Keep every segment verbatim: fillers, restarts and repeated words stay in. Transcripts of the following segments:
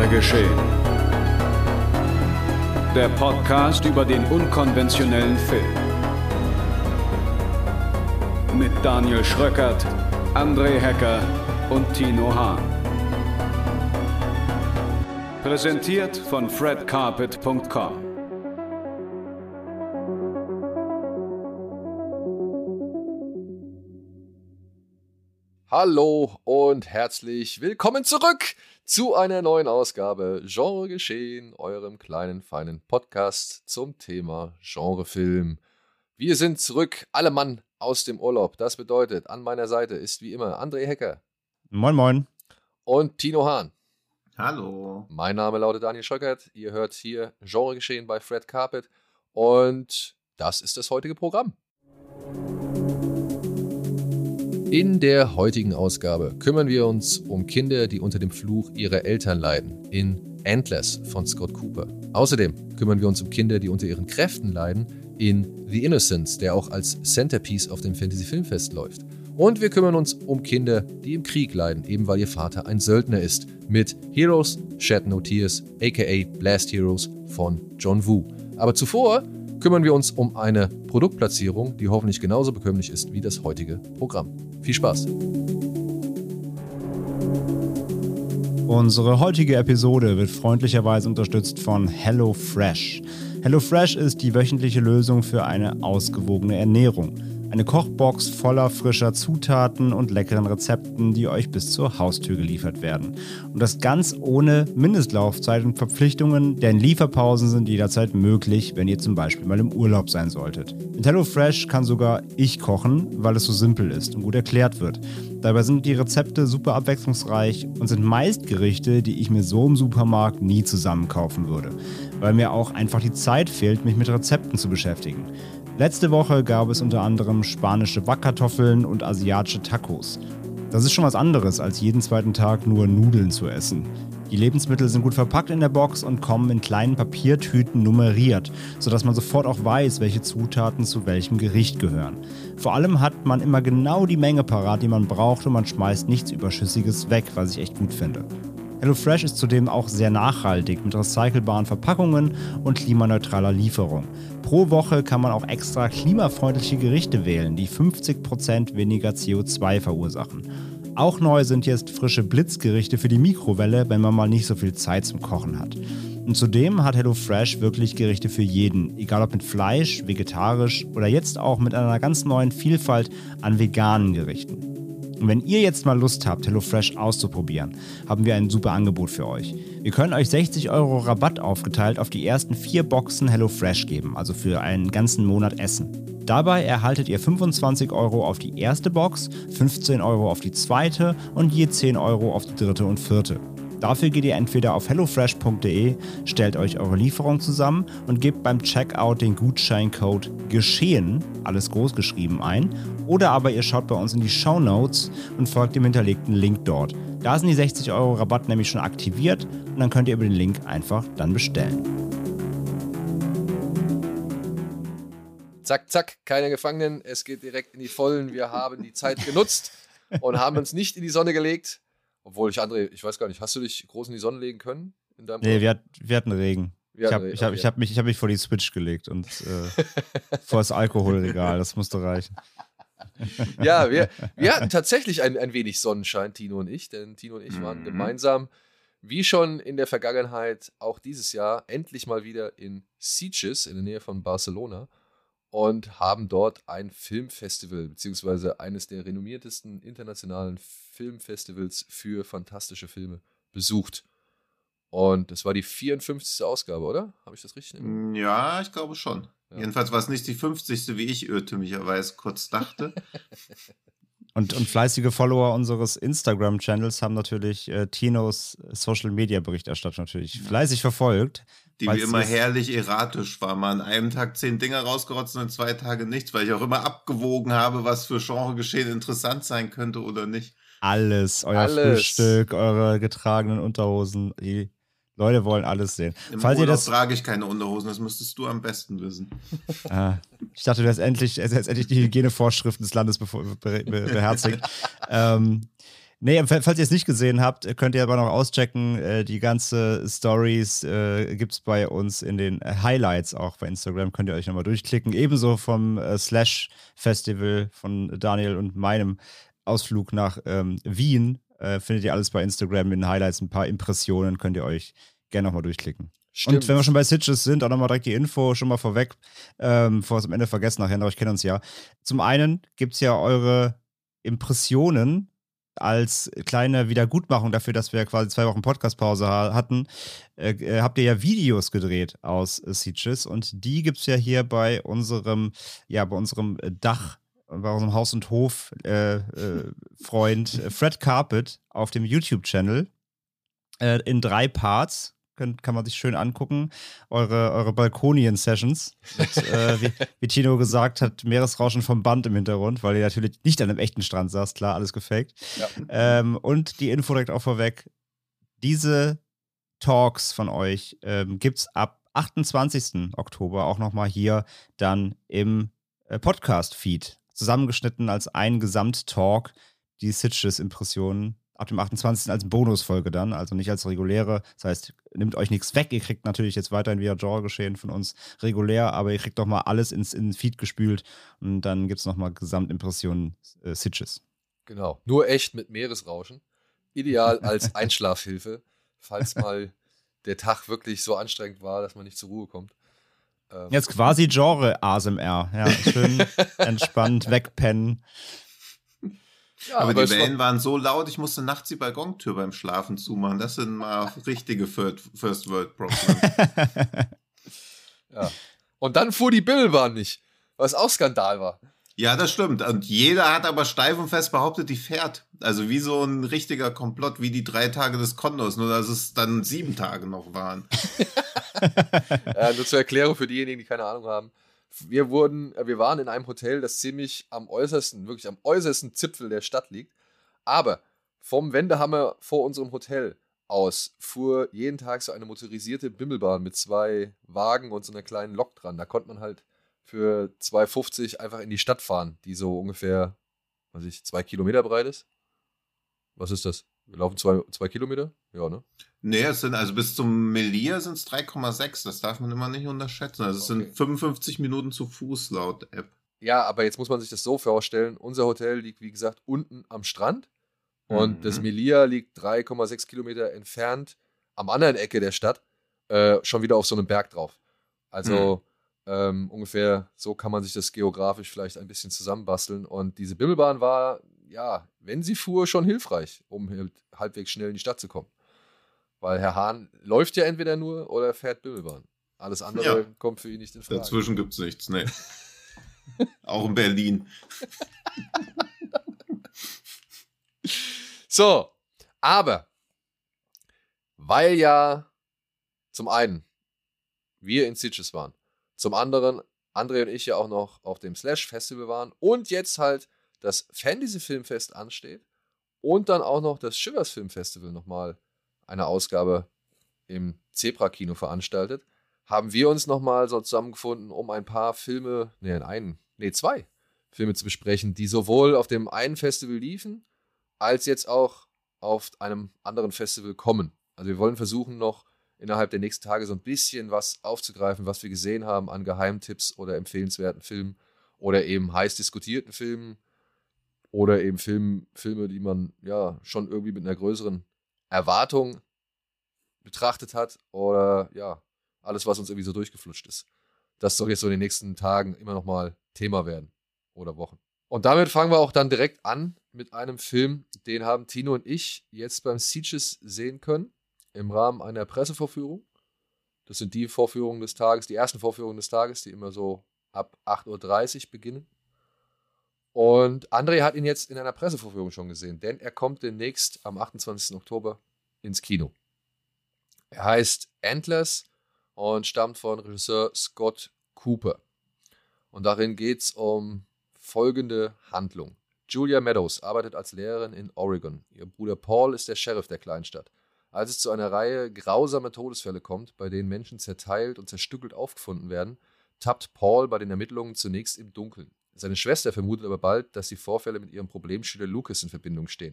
Genregeschehen. Der Podcast über den unkonventionellen Film. Mit Daniel Schröckert, André Hecker und Tino Hahn. Präsentiert von fred carpet punkt com. Hallo und herzlich willkommen zurück zu einer neuen Ausgabe Genregeschehen, eurem kleinen, feinen Podcast zum Thema Genrefilm. Wir sind zurück, alle Mann aus dem Urlaub. Das bedeutet, an meiner Seite ist wie immer André Hecker. Moin, moin. Und Tino Hahn. Hallo. Mein Name lautet Daniel Schröckert. Ihr hört hier Genregeschehen bei Fred Carpet. Und das ist das heutige Programm. In der heutigen Ausgabe kümmern wir uns um Kinder, die unter dem Fluch ihrer Eltern leiden, in Endless von Scott Cooper. Außerdem kümmern wir uns um Kinder, die unter ihren Kräften leiden, in The Innocents, der auch als Centerpiece auf dem Fantasy Filmfest läuft. Und wir kümmern uns um Kinder, die im Krieg leiden, eben weil ihr Vater ein Söldner ist, mit Heroes Shed No Tears, aka Blast Heroes von John Woo. Aber zuvor kümmern wir uns um eine Produktplatzierung, die hoffentlich genauso bekömmlich ist wie das heutige Programm. Viel Spaß! Unsere heutige Episode wird freundlicherweise unterstützt von HelloFresh. HelloFresh ist die wöchentliche Lösung für eine ausgewogene Ernährung. Eine Kochbox voller frischer Zutaten und leckeren Rezepten, die euch bis zur Haustür geliefert werden. Und das ganz ohne Mindestlaufzeit und Verpflichtungen, denn Lieferpausen sind jederzeit möglich, wenn ihr zum Beispiel mal im Urlaub sein solltet. Mit HelloFresh kann sogar ich kochen, weil es so simpel ist und gut erklärt wird. Dabei sind die Rezepte super abwechslungsreich und sind meist Gerichte, die ich mir so im Supermarkt nie zusammenkaufen würde, weil mir auch einfach die Zeit fehlt, mich mit Rezepten zu beschäftigen. Letzte Woche gab es unter anderem spanische Wackkartoffeln und asiatische Tacos. Das ist schon was anderes, als jeden zweiten Tag nur Nudeln zu essen. Die Lebensmittel sind gut verpackt in der Box und kommen in kleinen Papiertüten nummeriert, sodass man sofort auch weiß, welche Zutaten zu welchem Gericht gehören. Vor allem hat man immer genau die Menge parat, die man braucht, und man schmeißt nichts Überschüssiges weg, was ich echt gut finde. HelloFresh ist zudem auch sehr nachhaltig mit recycelbaren Verpackungen und klimaneutraler Lieferung. Pro Woche kann man auch extra klimafreundliche Gerichte wählen, die fünfzig Prozent weniger C O zwei verursachen. Auch neu sind jetzt frische Blitzgerichte für die Mikrowelle, wenn man mal nicht so viel Zeit zum Kochen hat. Und zudem hat HelloFresh wirklich Gerichte für jeden, egal ob mit Fleisch, vegetarisch oder jetzt auch mit einer ganz neuen Vielfalt an veganen Gerichten. Und wenn ihr jetzt mal Lust habt, HelloFresh auszuprobieren, haben wir ein super Angebot für euch. Wir können euch sechzig Euro Rabatt aufgeteilt auf die ersten vier Boxen HelloFresh geben, also für einen ganzen Monat Essen. Dabei erhaltet ihr fünfundzwanzig Euro auf die erste Box, fünfzehn Euro auf die zweite und je zehn Euro auf die dritte und vierte. Dafür geht ihr entweder auf hellofresh punkt de, stellt euch eure Lieferung zusammen und gebt beim Checkout den Gutscheincode GESCHEHEN, alles groß geschrieben, ein, oder aber ihr schaut bei uns in die Shownotes und folgt dem hinterlegten Link dort. Da sind die sechzig Euro Rabatt nämlich schon aktiviert und dann könnt ihr über den Link einfach dann bestellen. Zack, zack, keine Gefangenen, es geht direkt in die Vollen. Wir haben die Zeit genutzt und haben uns nicht in die Sonne gelegt. Obwohl ich, André, ich weiß gar nicht, hast du dich groß in die Sonne legen können? In deinem nee, wir, hat, wir hatten Regen. Wir ich hatten habe Regen, hab, okay. hab mich, hab mich vor die Switch gelegt und äh, vor das Alkoholregal, das musste reichen. Ja, wir, wir hatten tatsächlich ein, ein wenig Sonnenschein, Tino und ich, denn Tino und ich waren mhm. gemeinsam, wie schon in der Vergangenheit, auch dieses Jahr, endlich mal wieder in Sitges, in der Nähe von Barcelona, und haben dort ein Filmfestival, beziehungsweise eines der renommiertesten internationalen Filmfestivals für fantastische Filme besucht. Und das war die vierundfünfzigste Ausgabe, oder? Habe ich das richtig? Ja, ich glaube schon. Ja. Jedenfalls war es nicht die fünfzigste, wie ich irrtümlicherweise kurz dachte. Und, und fleißige Follower unseres Instagram-Channels haben natürlich äh, Tinos Social-Media-Berichterstattung natürlich fleißig verfolgt. Die wie immer herrlich erratisch war. Mal an einem Tag zehn Dinger rausgerotzt und in zwei Tage nichts, weil ich auch immer abgewogen habe, was für Genregeschehen interessant sein könnte oder nicht. Alles, euer alles. Frühstück, eure getragenen Unterhosen, die Leute wollen alles sehen. Im Falls Urlaub ihr das trage ich keine Unterhosen, das müsstest du am besten wissen. Ah, ich dachte, du hast endlich, hast endlich die Hygienevorschriften des Landes be- be- beherzigt. ähm, Nee, falls ihr es nicht gesehen habt, könnt ihr aber noch auschecken. Äh, die ganze Stories äh, gibt es bei uns in den Highlights auch bei Instagram. Könnt ihr euch nochmal durchklicken. Ebenso vom äh, Slash Festival von Daniel und meinem Ausflug nach ähm, Wien. Äh, findet ihr alles bei Instagram in den Highlights. Ein paar Impressionen könnt ihr euch gerne nochmal durchklicken. Stimmt. Und wenn wir schon bei Sitges sind, auch nochmal direkt die Info schon mal vorweg, ähm, bevor wir es am Ende vergessen nachher, aber ich kenne uns ja. Zum einen gibt es ja eure Impressionen als kleine Wiedergutmachung dafür, dass wir quasi zwei Wochen Podcastpause ha- hatten, äh, habt ihr ja Videos gedreht aus äh, Sitges und die gibt es ja hier bei unserem, ja, bei unserem Dach, bei unserem Haus- und Hof-Freund äh, äh, Fred Carpet auf dem YouTube-Channel äh, in drei Parts. Kann, kann man sich schön angucken. Eure, eure Balkonien-Sessions. Mit, äh, wie, wie Tino gesagt hat, Meeresrauschen vom Band im Hintergrund, weil ihr natürlich nicht an einem echten Strand saßt. Klar, alles gefaked. Ja. Ähm, und die Info direkt auch vorweg. Diese Talks von euch ähm, gibt es ab achtundzwanzigsten Oktober auch nochmal hier dann im äh, Podcast-Feed. Zusammengeschnitten als ein Gesamttalk. Die Sitges-Impressionen ab dem achtundzwanzigsten als Bonusfolge dann, also nicht als reguläre. Das heißt, nehmt euch nichts weg. Ihr kriegt natürlich jetzt weiterhin via Genre-Geschehen von uns regulär, aber ihr kriegt doch mal alles ins, in den Feed gespült und dann gibt es nochmal Gesamtimpressionen äh, Sitges. Genau, nur echt mit Meeresrauschen. Ideal als Einschlafhilfe, falls mal der Tag wirklich so anstrengend war, dass man nicht zur Ruhe kommt. Ähm. Jetzt quasi Genre-A S M R. Ja, schön entspannt wegpennen. Ja, aber, aber die Wellen war... waren so laut, ich musste nachts die Balkontür beim Schlafen zumachen. Das sind mal richtige First World Problems. Ja. Und dann fuhr die Bimmelbahn nicht, was auch Skandal war. Ja, das stimmt. Und jeder hat aber steif und fest behauptet, die fährt. Also wie so ein richtiger Komplott, wie die drei Tage des Kondors, nur dass es dann sieben Tage noch waren. Ja, nur zur Erklärung für diejenigen, die keine Ahnung haben. Wir wurden, wir waren in einem Hotel, das ziemlich am äußersten, wirklich am äußersten Zipfel der Stadt liegt. Aber vom Wendehammer vor unserem Hotel aus fuhr jeden Tag so eine motorisierte Bimmelbahn mit zwei Wagen und so einer kleinen Lok dran. Da konnte man halt für zwei fünfzig einfach in die Stadt fahren, die so ungefähr, weiß ich, zwei Kilometer breit ist. Was ist das? Wir laufen zwei, zwei Kilometer? Ja, ne? Nee, es sind, also bis zum Melia sind es drei Komma sechs. Das darf man immer nicht unterschätzen. Also es okay. sind fünfundfünfzig Minuten zu Fuß laut App. Ja, aber jetzt muss man sich das so vorstellen. Unser Hotel liegt, wie gesagt, unten am Strand. Und mhm. das Melia liegt drei Komma sechs Kilometer entfernt am anderen Ecke der Stadt. Äh, schon wieder auf so einem Berg drauf. Also mhm. ähm, ungefähr so kann man sich das geografisch vielleicht ein bisschen zusammenbasteln. Und diese Bimmelbahn war, ja, wenn sie fuhr, schon hilfreich, um halbwegs schnell in die Stadt zu kommen. Weil Herr Hahn läuft ja entweder nur oder fährt Bimmelbahn. Alles andere ja. kommt für ihn nicht in Frage. Dazwischen gibt es nichts, ne. Auch in Berlin. So, aber weil ja zum einen wir in Sitges waren, zum anderen André und ich ja auch noch auf dem Slash Festival waren und jetzt halt das Fantasy Filmfest ansteht und dann auch noch das Shivers Film Festival nochmal eine Ausgabe im Zebra-Kino veranstaltet, haben wir uns nochmal so zusammengefunden, um ein paar Filme, nee, einen, nee, zwei Filme zu besprechen, die sowohl auf dem einen Festival liefen, als jetzt auch auf einem anderen Festival kommen. Also wir wollen versuchen, noch innerhalb der nächsten Tage so ein bisschen was aufzugreifen, was wir gesehen haben an Geheimtipps oder empfehlenswerten Filmen oder eben heiß diskutierten Filmen oder eben Film, Filme, die man ja schon irgendwie mit einer größeren Erwartung betrachtet hat oder ja, alles, was uns irgendwie so durchgeflutscht ist. Das soll jetzt so in den nächsten Tagen immer noch mal Thema werden oder Wochen. Und damit fangen wir auch dann direkt an mit einem Film, den haben Tino und ich jetzt beim Sitges sehen können, im Rahmen einer Pressevorführung. Das sind die Vorführungen des Tages, die ersten Vorführungen des Tages, die immer so ab acht Uhr dreißig beginnen. Und André hat ihn jetzt in einer Pressevorführung schon gesehen, denn er kommt demnächst am achtundzwanzigsten Oktober ins Kino. Er heißt Antlers und stammt von Regisseur Scott Cooper. Und darin geht es um folgende Handlung. Julia Meadows arbeitet als Lehrerin in Oregon. Ihr Bruder Paul ist der Sheriff der Kleinstadt. Als es zu einer Reihe grausamer Todesfälle kommt, bei denen Menschen zerteilt und zerstückelt aufgefunden werden, tappt Paul bei den Ermittlungen zunächst im Dunkeln. Seine Schwester vermutet aber bald, dass die Vorfälle mit ihrem Problemschüler Lucas in Verbindung stehen.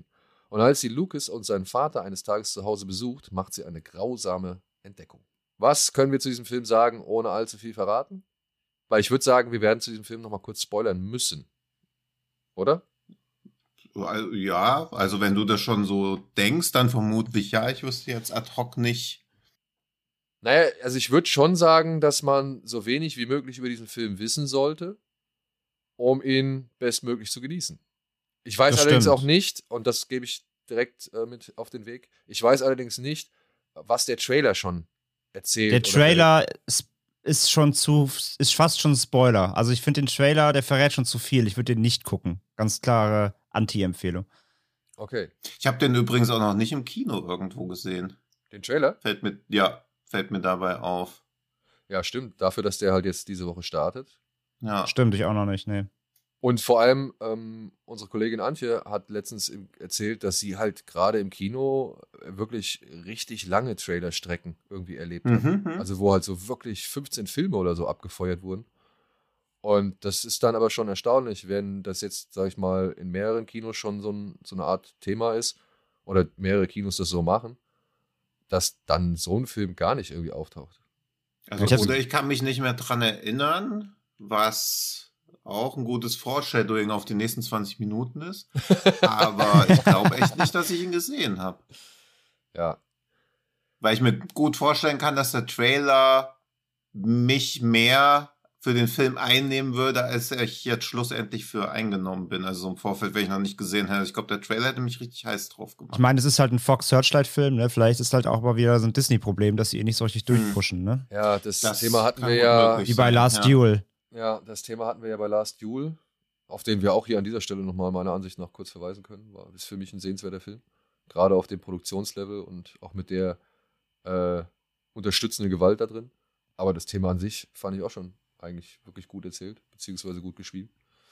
Und als sie Lucas und seinen Vater eines Tages zu Hause besucht, macht sie eine grausame Entdeckung. Was können wir zu diesem Film sagen, ohne allzu viel verraten? Weil ich würde sagen, wir werden zu diesem Film nochmal kurz spoilern müssen. Oder? Ja, also wenn du das schon so denkst, dann vermutlich ja. Ich wüsste jetzt ad hoc nicht. Naja, also ich würde schon sagen, dass man so wenig wie möglich über diesen Film wissen sollte, um ihn bestmöglich zu genießen. Ich weiß Das allerdings stimmt. auch nicht, und das gebe ich direkt äh, mit auf den Weg, ich weiß allerdings nicht, was der Trailer schon erzählt. Der oder Trailer ist, ist schon zu, ist fast schon ein Spoiler. Also ich finde den Trailer, der verrät schon zu viel. Ich würde den nicht gucken. Ganz klare Anti-Empfehlung. Okay, Ich habe den übrigens auch noch nicht im Kino irgendwo gesehen. den Trailer? Fällt mir, ja, fällt mir dabei auf. Ja, stimmt. Dafür, dass der halt jetzt diese Woche startet. Ja. Stimmt, ich auch noch nicht, nee. Und vor allem, ähm, unsere Kollegin Antje hat letztens im- erzählt, dass sie halt gerade im Kino wirklich richtig lange Trailerstrecken irgendwie erlebt hat. Mhm, mhm. Also wo halt so wirklich fünfzehn Filme oder so abgefeuert wurden. Und das ist dann aber schon erstaunlich, wenn das jetzt, sag ich mal, in mehreren Kinos schon so, ein, so eine Art Thema ist oder mehrere Kinos das so machen, dass dann so ein Film gar nicht irgendwie auftaucht. Also, Ich hab's- oder ich kann mich nicht mehr dran erinnern, was auch ein gutes Foreshadowing auf die nächsten zwanzig Minuten ist. Aber ich glaube echt nicht, dass ich ihn gesehen habe. Ja, Weil ich mir gut vorstellen kann, dass der Trailer mich mehr für den Film einnehmen würde, als ich jetzt schlussendlich für eingenommen bin. Also so im Vorfeld, wenn ich noch nicht gesehen hätte. Ich glaube, der Trailer hätte mich richtig heiß drauf gemacht. Ich meine, es ist halt ein Fox Searchlight-Film, ne? Vielleicht ist halt auch mal wieder so ein Disney-Problem, dass sie ihn nicht so richtig durchpushen, ne? ja, das, Das Thema hatten kann wir gut ja. möglich Wie bei sein, Last ja. Duel. Ja, das Thema hatten wir ja bei Last Duel, auf den wir auch hier an dieser Stelle nochmal meiner Ansicht nach kurz verweisen können. War, ist für mich ein sehenswerter Film. Gerade auf dem Produktionslevel und auch mit der äh, unterstützenden Gewalt da drin. Aber das Thema an sich fand ich auch schon eigentlich wirklich gut erzählt, beziehungsweise gut geschrieben.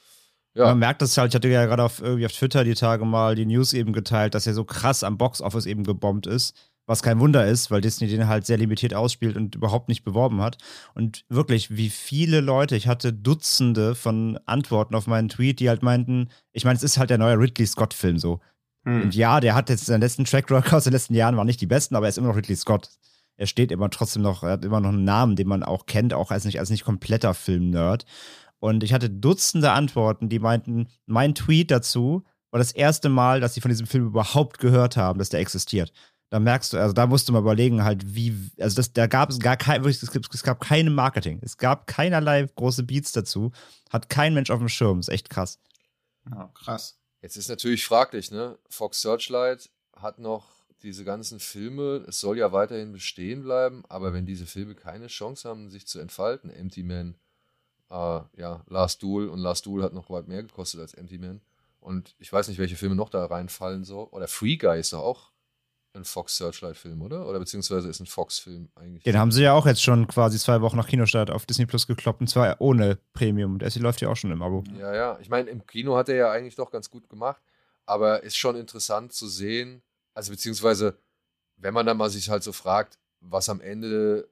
Ja, Man merkt das halt, ich hatte ja gerade auf, irgendwie auf Twitter die Tage mal die News eben geteilt, dass er so krass am Boxoffice eben gebombt ist. Was kein Wunder ist, weil Disney den halt sehr limitiert ausspielt und überhaupt nicht beworben hat. Und wirklich, wie viele Leute, ich hatte Dutzende von Antworten auf meinen Tweet, die halt meinten, ich meine, es ist halt der neue Ridley Scott-Film so. Hm. Und ja, der hat jetzt seinen letzten Track Record aus den letzten Jahren, waren nicht die besten, aber er ist immer noch Ridley Scott. Er steht immer trotzdem noch, er hat immer noch einen Namen, den man auch kennt, auch als nicht, als nicht kompletter Film-Nerd. Und ich hatte Dutzende Antworten, die meinten, mein Tweet dazu war das erste Mal, dass sie von diesem Film überhaupt gehört haben, dass der existiert. Da merkst du, also da musst du mal überlegen, halt, wie, also das, da gab es gar kein, wirklich, es, gibt, es gab keine Marketing. Es gab keinerlei große Beats dazu. Hat kein Mensch auf dem Schirm. Ist echt krass. Ja, krass. jetzt ist natürlich fraglich, ne? Fox Searchlight hat noch diese ganzen Filme, es soll ja weiterhin bestehen bleiben, aber wenn diese Filme keine Chance haben, sich zu entfalten, Empty Man, äh, ja, Last Duel und Last Duel hat noch weit mehr gekostet als Empty Man und ich weiß nicht, welche Filme noch da reinfallen so, oder Free Guy ist doch auch ein Fox Searchlight-Film, oder? Oder beziehungsweise ist ein Fox-Film eigentlich. Den haben sie ja auch jetzt schon quasi zwei Wochen nach Kinostart auf Disney Plus gekloppt, und zwar ohne Premium. Der läuft ja auch schon im Abo. Ja, ja. Ich meine, im Kino hat er ja eigentlich doch ganz gut gemacht, aber ist schon interessant zu sehen, also beziehungsweise, wenn man dann mal sich halt so fragt, was am Ende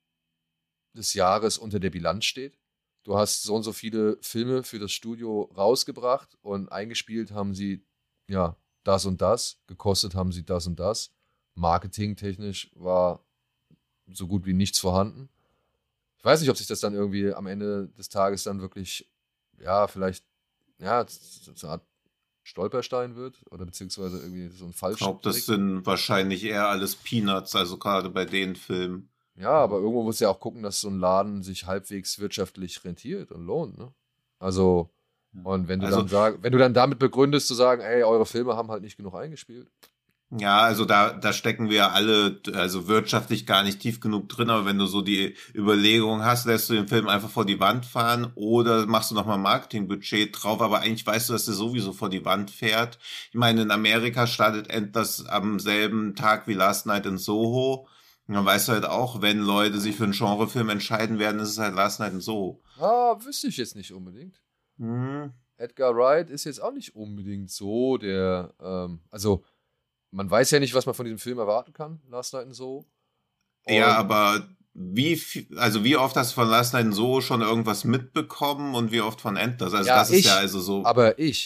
des Jahres unter der Bilanz steht. Du hast so und so viele Filme für das Studio rausgebracht und eingespielt haben sie, ja, das und das, gekostet haben sie das und das. Marketingtechnisch war so gut wie nichts vorhanden. Ich weiß nicht, ob sich das dann irgendwie am Ende des Tages dann wirklich, ja, vielleicht, ja, so eine Art Stolperstein wird oder beziehungsweise irgendwie so ein falsch. Ich glaube, das sind wahrscheinlich eher alles Peanuts, also gerade bei den Filmen. Ja, aber irgendwo muss ja auch gucken, dass so ein Laden sich halbwegs wirtschaftlich rentiert und lohnt, ne? Also, und wenn du Also- dann sag, wenn du dann damit begründest zu sagen, ey, eure Filme haben halt nicht genug eingespielt. Ja, also da, da stecken wir alle, also wirtschaftlich gar nicht tief genug drin, aber wenn du so die Überlegung hast, lässt du den Film einfach vor die Wand fahren oder machst du nochmal Marketingbudget drauf, aber eigentlich weißt du, dass der sowieso vor die Wand fährt. Ich meine, in Amerika startet das am selben Tag wie Last Night in Soho. Und dann weißt du halt auch, wenn Leute sich für einen Genrefilm entscheiden werden, ist es halt Last Night in Soho. Ah, wüsste ich jetzt nicht unbedingt. Hm. Edgar Wright ist jetzt auch nicht unbedingt so der, ähm, also man weiß ja nicht, was man von diesem Film erwarten kann, Last Night in Soho. Ja, Und- aber wie viel, also wie oft hast du von Last Night in Soho schon irgendwas mitbekommen und wie oft von Endless? Also Ja, das ist ich. ja also so. Aber ich,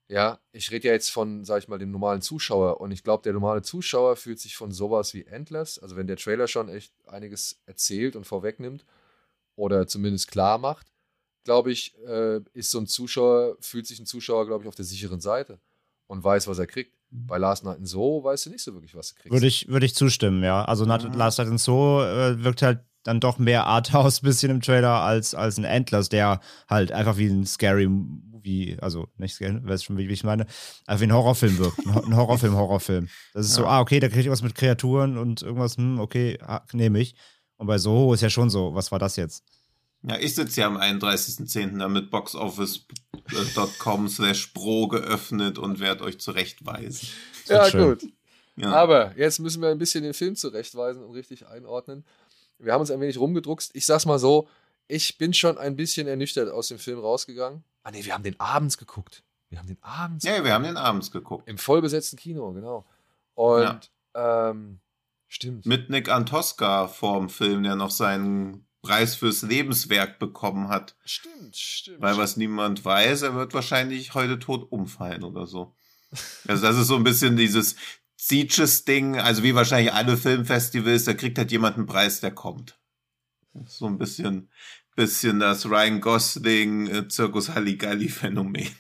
Ja, ich rede ja jetzt von, sag ich mal, dem normalen Zuschauer. Und ich glaube, der normale Zuschauer fühlt sich von sowas wie Endless, also wenn der Trailer schon echt einiges erzählt und vorwegnimmt oder zumindest klar macht, glaube ich, äh, ist so ein Zuschauer, fühlt sich ein Zuschauer, glaube ich, auf der sicheren Seite und weiß, was er kriegt. Bei Last Night in Soho weißt du nicht so wirklich, was du kriegst. Würde ich, würde ich zustimmen, ja. Also mhm. Last Night in Soho äh, wirkt halt dann doch mehr Arthouse bisschen im Trailer als, als ein Endless, der halt einfach wie ein Scary Movie, also nicht Scary, weißt schon, wie ich meine, einfach wie ein Horrorfilm wirkt. Ein Horrorfilm, Horrorfilm. Das ist ja. so, ah, okay, da kriege ich was mit Kreaturen und irgendwas, hm, okay, nehme ich. Und bei Soho ist ja schon so, was war das jetzt? Ja, ich sitze ja am einunddreißigsten zehnten da mit boxoffice punkt com slash pro geöffnet und werde euch zurechtweisen. Ja, gut. Ja. Aber jetzt müssen wir ein bisschen den Film zurechtweisen und richtig einordnen. Wir haben uns ein wenig rumgedruckst. Ich sag's mal so, ich bin schon ein bisschen ernüchtert aus dem Film rausgegangen. Ah nee, wir haben den abends geguckt. Wir haben den abends Ja, geguckt. wir haben den abends geguckt. Im vollbesetzten Kino, genau. Und, ja. ähm, stimmt. Mit Nick Antosca vorm Film, der noch seinen Preis fürs Lebenswerk bekommen hat. Stimmt, stimmt. Weil was niemand weiß, er wird wahrscheinlich heute tot umfallen oder so. Also das ist so ein bisschen dieses Sieges-Ding, also wie wahrscheinlich alle Filmfestivals, da kriegt halt jemand einen Preis, der kommt. So ein bisschen, bisschen das Ryan Gosling äh, Zirkus Halligalli-Phänomen.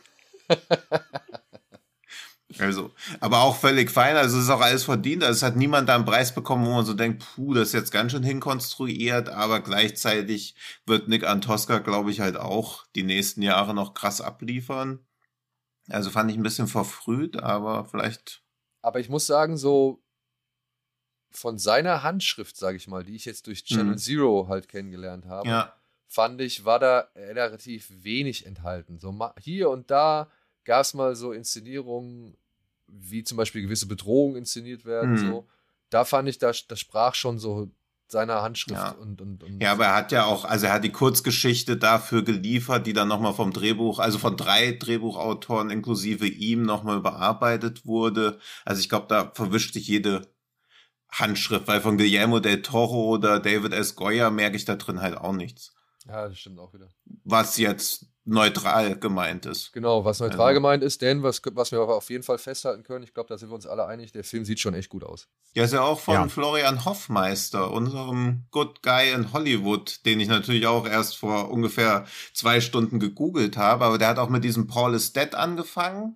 Also, aber auch völlig fein, also es ist auch alles verdient, also es hat niemand da einen Preis bekommen, wo man so denkt, puh, das ist jetzt ganz schön hinkonstruiert, aber gleichzeitig wird Nick Antosca, glaube ich, halt auch die nächsten Jahre noch krass abliefern. Also fand ich ein bisschen verfrüht, aber vielleicht... Aber ich muss sagen, so von seiner Handschrift, sage ich mal, die ich jetzt durch Channel mhm. Zero halt kennengelernt habe, ja. fand ich, war da relativ wenig enthalten. So hier und da gab es mal so Inszenierungen, wie zum Beispiel gewisse Bedrohungen inszeniert werden. Mhm. So. Da fand ich, das, das sprach schon so seiner Handschrift. Ja. Und, und, und ja, aber er hat ja auch, also er hat die Kurzgeschichte dafür geliefert, die dann nochmal vom Drehbuch, also von drei Drehbuchautoren inklusive ihm nochmal überarbeitet wurde. Also ich glaube, da verwischt sich jede Handschrift, weil von Guillermo del Toro oder David S. Goya merke ich da drin halt auch nichts. Ja, das stimmt auch wieder. Was jetzt neutral gemeint ist. Genau, was neutral also. gemeint ist, denn was, was wir aber auf jeden Fall festhalten können, ich glaube, da sind wir uns alle einig, der Film sieht schon echt gut aus. Ja, ist ja auch von ja. Florian Hoffmeister, unserem Good Guy in Hollywood, den ich natürlich auch erst vor ungefähr zwei Stunden gegoogelt habe, aber der hat auch mit diesem Paul is Dead angefangen,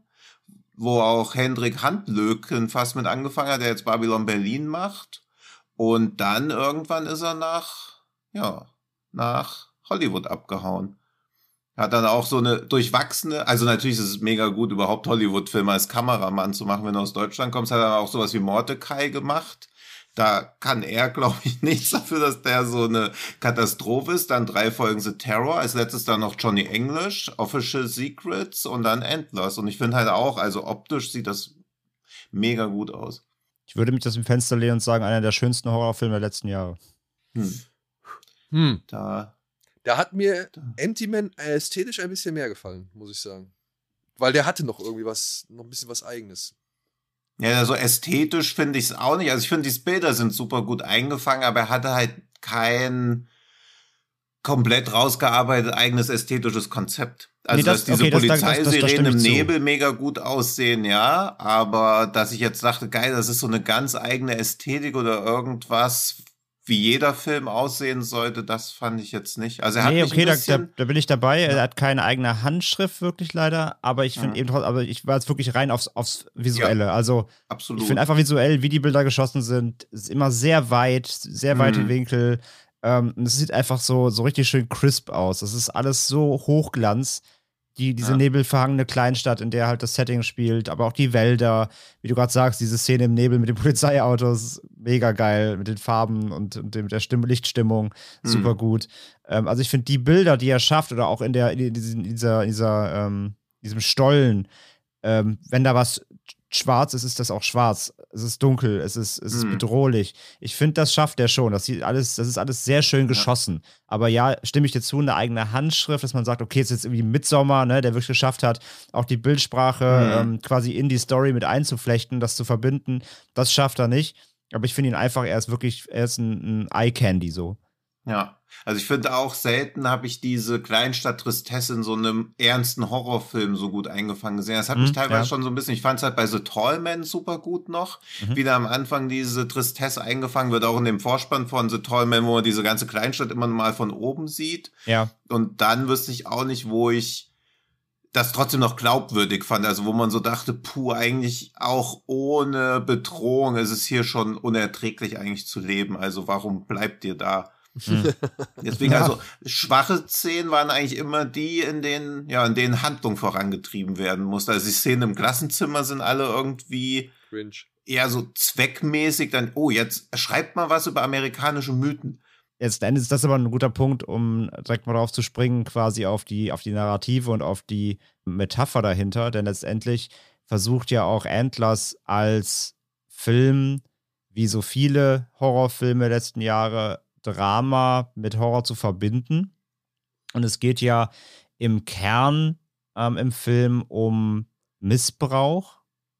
wo auch Hendrik Handlöken fast mit angefangen hat, der jetzt Babylon Berlin macht. Und dann irgendwann ist er nach, ja, nach Hollywood abgehauen. Hat dann auch so eine durchwachsene, also natürlich ist es mega gut, überhaupt Hollywood-Filme als Kameramann zu machen, wenn du aus Deutschland kommst, hat er auch sowas wie Mordecai gemacht. Da kann er, glaube ich, nichts dafür, dass der so eine Katastrophe ist. Dann drei Folgen The Terror, als letztes dann noch Johnny English, Official Secrets und dann Endless. Und ich finde halt auch, also optisch sieht das mega gut aus. Ich würde mich das im Fenster lehnen und sagen, einer der schönsten Horrorfilme der letzten Jahre. Hm. Hm. Da... Da hat mir Empty-Man ästhetisch ein bisschen mehr gefallen, muss ich sagen. Weil der hatte noch irgendwie was, noch ein bisschen was Eigenes. Ja, so ästhetisch finde ich es auch nicht. Also ich finde, die Bilder sind super gut eingefangen, aber er hatte halt kein komplett rausgearbeitet eigenes ästhetisches Konzept. Also, nee, das, dass diese okay, Polizeisirenen im Nebel mega gut aussehen, ja, aber dass ich jetzt dachte, geil, das ist so eine ganz eigene Ästhetik oder irgendwas, wie jeder Film aussehen sollte, das fand ich jetzt nicht. Also er hat nee, mich okay, ein bisschen, da, da bin ich dabei. Ja. Er hat keine eigene Handschrift wirklich leider, aber ich finde ja. eben trotzdem, aber ich war jetzt wirklich rein aufs, aufs Visuelle. Ja, also absolut. Ich finde einfach visuell, wie die Bilder geschossen sind, ist immer sehr weit, sehr weite mhm. Winkel. Ähm, und es sieht einfach so, so richtig schön crisp aus. Das ist alles so Hochglanz. Die, diese ja. nebelverhangene Kleinstadt, in der halt das Setting spielt, aber auch die Wälder, wie du gerade sagst, diese Szene im Nebel mit den Polizeiautos, mega geil, mit den Farben und, und dem, der Stimm- Lichtstimmung, mhm. super gut. Ähm, also ich finde die Bilder, die er schafft, oder auch in, der, in dieser, in dieser, ähm, diesem Stollen, ähm, wenn da was schwarz ist, ist das auch schwarz. Es ist dunkel, es ist, es ist mhm. bedrohlich. Ich finde, das schafft er schon. Das, sieht alles, das ist alles sehr schön geschossen. Ja. Aber ja, stimme ich dir zu, eine eigene Handschrift, dass man sagt, okay, es ist jetzt irgendwie Midsommar, ne, der wirklich geschafft hat, auch die Bildsprache mhm. ähm, quasi in die Story mit einzuflechten, das zu verbinden. Das schafft er nicht. Aber ich finde ihn einfach, er ist wirklich, er ist ein, ein Eye-Candy so. Ja, also ich finde auch, selten habe ich diese Kleinstadt-Tristesse in so einem ernsten Horrorfilm so gut eingefangen gesehen. Das hat mich Mhm, teilweise ja. schon so ein bisschen, ich fand es halt bei The Tall Man super gut noch, Mhm. wie da am Anfang diese Tristesse eingefangen wird, auch in dem Vorspann von The Tall Man, wo man diese ganze Kleinstadt immer mal von oben sieht. Ja. Und dann wüsste ich auch nicht, wo ich das trotzdem noch glaubwürdig fand, also wo man so dachte, puh, eigentlich auch ohne Bedrohung ist es hier schon unerträglich eigentlich zu leben, also warum bleibt ihr da? Mhm. Deswegen, Ja. also schwache Szenen waren eigentlich immer die, in denen, ja, in denen Handlung vorangetrieben werden musste. Also die Szenen im Klassenzimmer sind alle irgendwie Cringe. eher so zweckmäßig, dann, oh, jetzt schreibt mal was über amerikanische Mythen. Jetzt Ende ist das aber ein guter Punkt, um direkt mal drauf zu springen, quasi auf die, auf die Narrative und auf die Metapher dahinter. Denn letztendlich versucht ja auch Antlers als Film, wie so viele Horrorfilme der letzten Jahre, Drama mit Horror zu verbinden. Und es geht ja im Kern ähm, im Film um Missbrauch,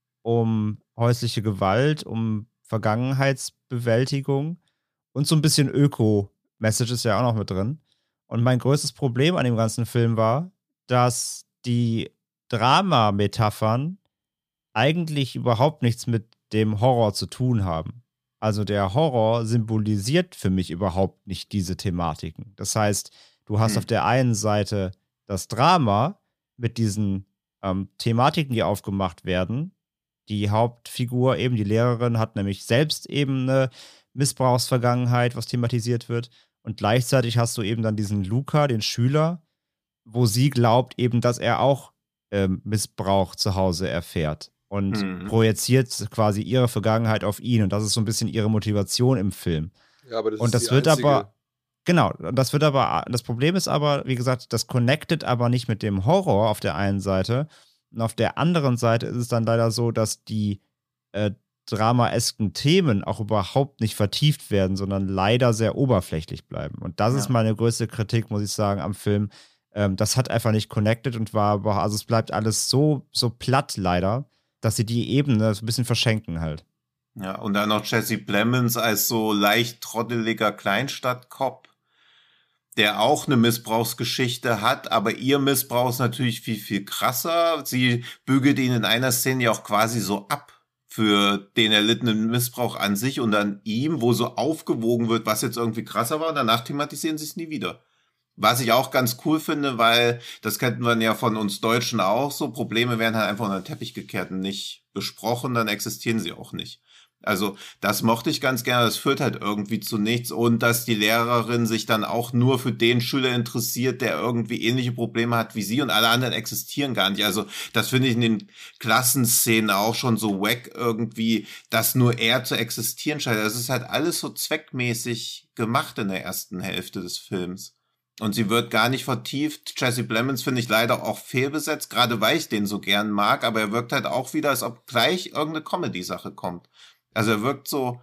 um häusliche Gewalt, um Vergangenheitsbewältigung. Und so ein bisschen Öko-Message ist ja auch noch mit drin. Und mein größtes Problem an dem ganzen Film war, dass die Drama-Metaphern eigentlich überhaupt nichts mit dem Horror zu tun haben. Also der Horror symbolisiert für mich überhaupt nicht diese Thematiken. Das heißt, du hast Hm. auf der einen Seite das Drama mit diesen ähm, Thematiken, die aufgemacht werden. Die Hauptfigur, eben die Lehrerin, hat nämlich selbst eben eine Missbrauchsvergangenheit, was thematisiert wird. Und gleichzeitig hast du eben dann diesen Luca, den Schüler, wo sie glaubt eben, dass er auch ähm, Missbrauch zu Hause erfährt. Und Mhm. projiziert quasi ihre Vergangenheit auf ihn. Und das ist so ein bisschen ihre Motivation im Film. Ja, aber das Und ist das die wird einzige- aber, genau, das wird aber, das Problem ist aber, wie gesagt, das connectet aber nicht mit dem Horror auf der einen Seite. Und auf der anderen Seite ist es dann leider so, dass die äh, dramaesken Themen auch überhaupt nicht vertieft werden, sondern leider sehr oberflächlich bleiben. Und das Ja. ist meine größte Kritik, muss ich sagen, am Film. Ähm, das hat einfach nicht connected und war, aber- also es bleibt alles so, so platt leider, dass sie die Ebene so ein bisschen verschenken halt. Ja, und dann noch Jesse Plemons als so leicht trotteliger Kleinstadtkopf, der auch eine Missbrauchsgeschichte hat, aber ihr Missbrauch ist natürlich viel, viel krasser. Sie bügelt ihn in einer Szene ja auch quasi so ab für den erlittenen Missbrauch an sich und an ihm, wo so aufgewogen wird, was jetzt irgendwie krasser war, und danach thematisieren sie es nie wieder. Was ich auch ganz cool finde, weil das kennt man ja von uns Deutschen auch so, Probleme werden halt einfach unter den Teppich gekehrt und nicht besprochen, dann existieren sie auch nicht. Also das mochte ich ganz gerne, das führt halt irgendwie zu nichts und dass die Lehrerin sich dann auch nur für den Schüler interessiert, der irgendwie ähnliche Probleme hat wie sie und alle anderen existieren gar nicht. Also das finde ich in den Klassenszenen auch schon so wack irgendwie, dass nur er zu existieren scheint. Das ist halt alles so zweckmäßig gemacht in der ersten Hälfte des Films. Und sie wird gar nicht vertieft. Jesse Plemons finde ich leider auch fehlbesetzt, gerade weil ich den so gern mag, aber er wirkt halt auch wieder, als ob gleich irgendeine Comedy-Sache kommt. Also er wirkt so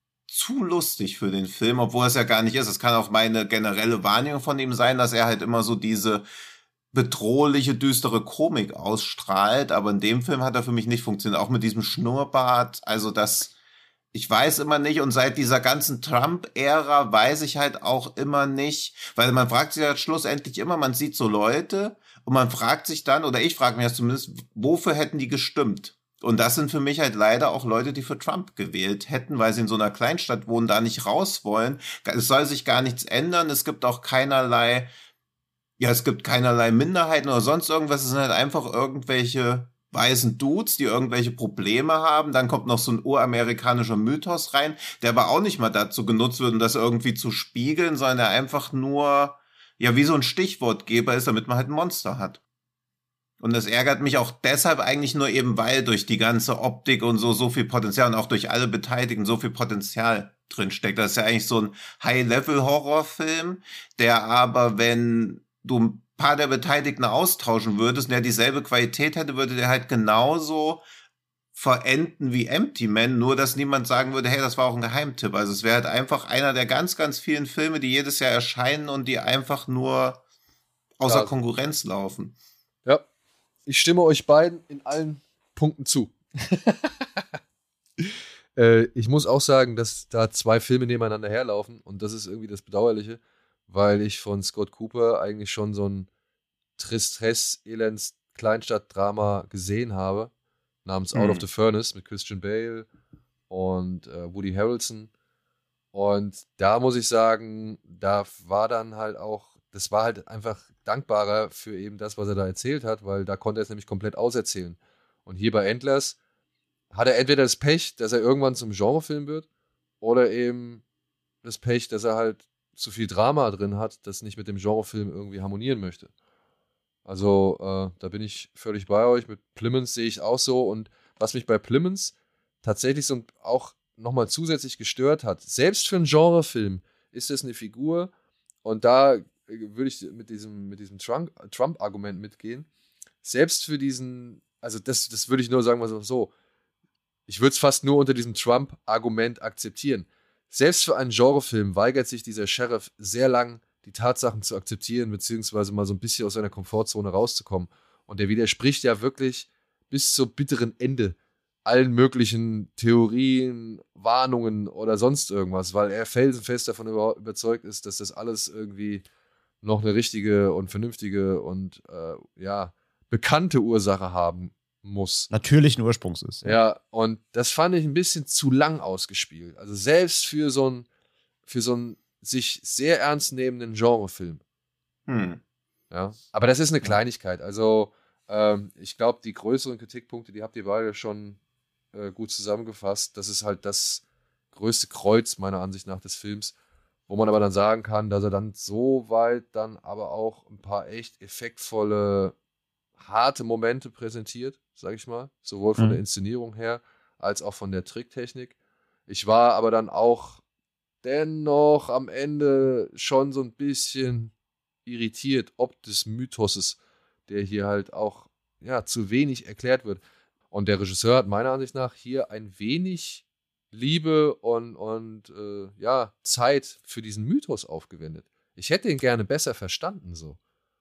zu lustig für den Film, obwohl es ja gar nicht ist. Es kann auch meine generelle Wahrnehmung von ihm sein, dass er halt immer so diese bedrohliche, düstere Komik ausstrahlt, aber in dem Film hat er für mich nicht funktioniert. Auch mit diesem Schnurrbart, also das, ich weiß immer nicht, und seit dieser ganzen Trump-Ära weiß ich halt auch immer nicht, weil man fragt sich halt schlussendlich immer, man sieht so Leute und man fragt sich dann, oder ich frage mich das zumindest, wofür hätten die gestimmt? Und das sind für mich halt leider auch Leute, die für Trump gewählt hätten, weil sie in so einer Kleinstadt wohnen, da nicht raus wollen. Es soll sich gar nichts ändern. Es gibt auch keinerlei, ja, es gibt keinerlei Minderheiten oder sonst irgendwas. Es sind halt einfach irgendwelche weißen Dudes, die irgendwelche Probleme haben. Dann kommt noch so ein uramerikanischer Mythos rein, der aber auch nicht mal dazu genutzt wird, um das irgendwie zu spiegeln, sondern der einfach nur, ja, wie so ein Stichwortgeber ist, damit man halt ein Monster hat. Und das ärgert mich auch deshalb eigentlich nur eben, weil durch die ganze Optik und so so viel Potenzial und auch durch alle Beteiligten so viel Potenzial drinsteckt. Das ist ja eigentlich so ein High-Level-Horrorfilm, der aber, wenn du ein paar der Beteiligten austauschen würdest und der dieselbe Qualität hätte, würde der halt genauso verenden wie Empty Man, nur dass niemand sagen würde, hey, das war auch ein Geheimtipp. Also es wäre halt einfach einer der ganz, ganz vielen Filme, die jedes Jahr erscheinen und die einfach nur außer Ja. Konkurrenz laufen. Ja, ich stimme euch beiden in allen Punkten zu. äh, ich muss auch sagen, dass da zwei Filme nebeneinander herlaufen und das ist irgendwie das Bedauerliche. weil ich von Scott Cooper eigentlich schon so ein Tristesse-Elends-Kleinstadt-Drama gesehen habe, namens Out Mhm. of the Furnace mit Christian Bale und äh, Woody Harrelson. Und da muss ich sagen, da war dann halt auch, das war halt einfach dankbarer für eben das, was er da erzählt hat, weil da konnte er es nämlich komplett auserzählen. Und hier bei Endless hat er entweder das Pech, dass er irgendwann zum Genrefilm wird, oder eben das Pech, dass er halt zu viel Drama drin hat, das nicht mit dem Genrefilm irgendwie harmonieren möchte. Also äh, da bin ich völlig bei euch. Mit Plimons sehe ich auch so. Und was mich bei Plimons tatsächlich so auch nochmal zusätzlich gestört hat, selbst für einen Genrefilm ist es eine Figur, und da äh, würde ich mit diesem, mit diesem Trump- Trump-Argument mitgehen, selbst für diesen, also das, das würde ich nur sagen, mal so, so ich würde es fast nur unter diesem Trump-Argument akzeptieren. Selbst für einen Genrefilm weigert sich dieser Sheriff sehr lang, die Tatsachen zu akzeptieren, beziehungsweise mal so ein bisschen aus seiner Komfortzone rauszukommen. Und der widerspricht ja wirklich bis zum bitteren Ende allen möglichen Theorien, Warnungen oder sonst irgendwas, weil er felsenfest davon über- überzeugt ist, dass das alles irgendwie noch eine richtige und vernünftige und äh, ja, bekannte Ursache haben muss. Natürlichen Ursprungs ist. Ja, und das fand ich ein bisschen zu lang ausgespielt. Also selbst für so einen, für so einen sich sehr ernst nehmenden Genrefilm. Hm. Ja, aber das ist eine Kleinigkeit. Also ähm, ich glaube, die größeren Kritikpunkte, die habt ihr beide schon äh, gut zusammengefasst. Das ist halt das größte Kreuz meiner Ansicht nach des Films, wo man aber dann sagen kann, dass er dann so weit dann aber auch ein paar echt effektvolle, harte Momente präsentiert, sag ich mal, sowohl von Mhm. der Inszenierung her als auch von der Tricktechnik. Ich war aber dann auch dennoch am Ende schon so ein bisschen irritiert, ob des Mythoses, der hier halt auch ja, zu wenig erklärt wird. Und der Regisseur hat meiner Ansicht nach hier ein wenig Liebe und, und äh, ja, Zeit für diesen Mythos aufgewendet. Ich hätte ihn gerne besser verstanden, so.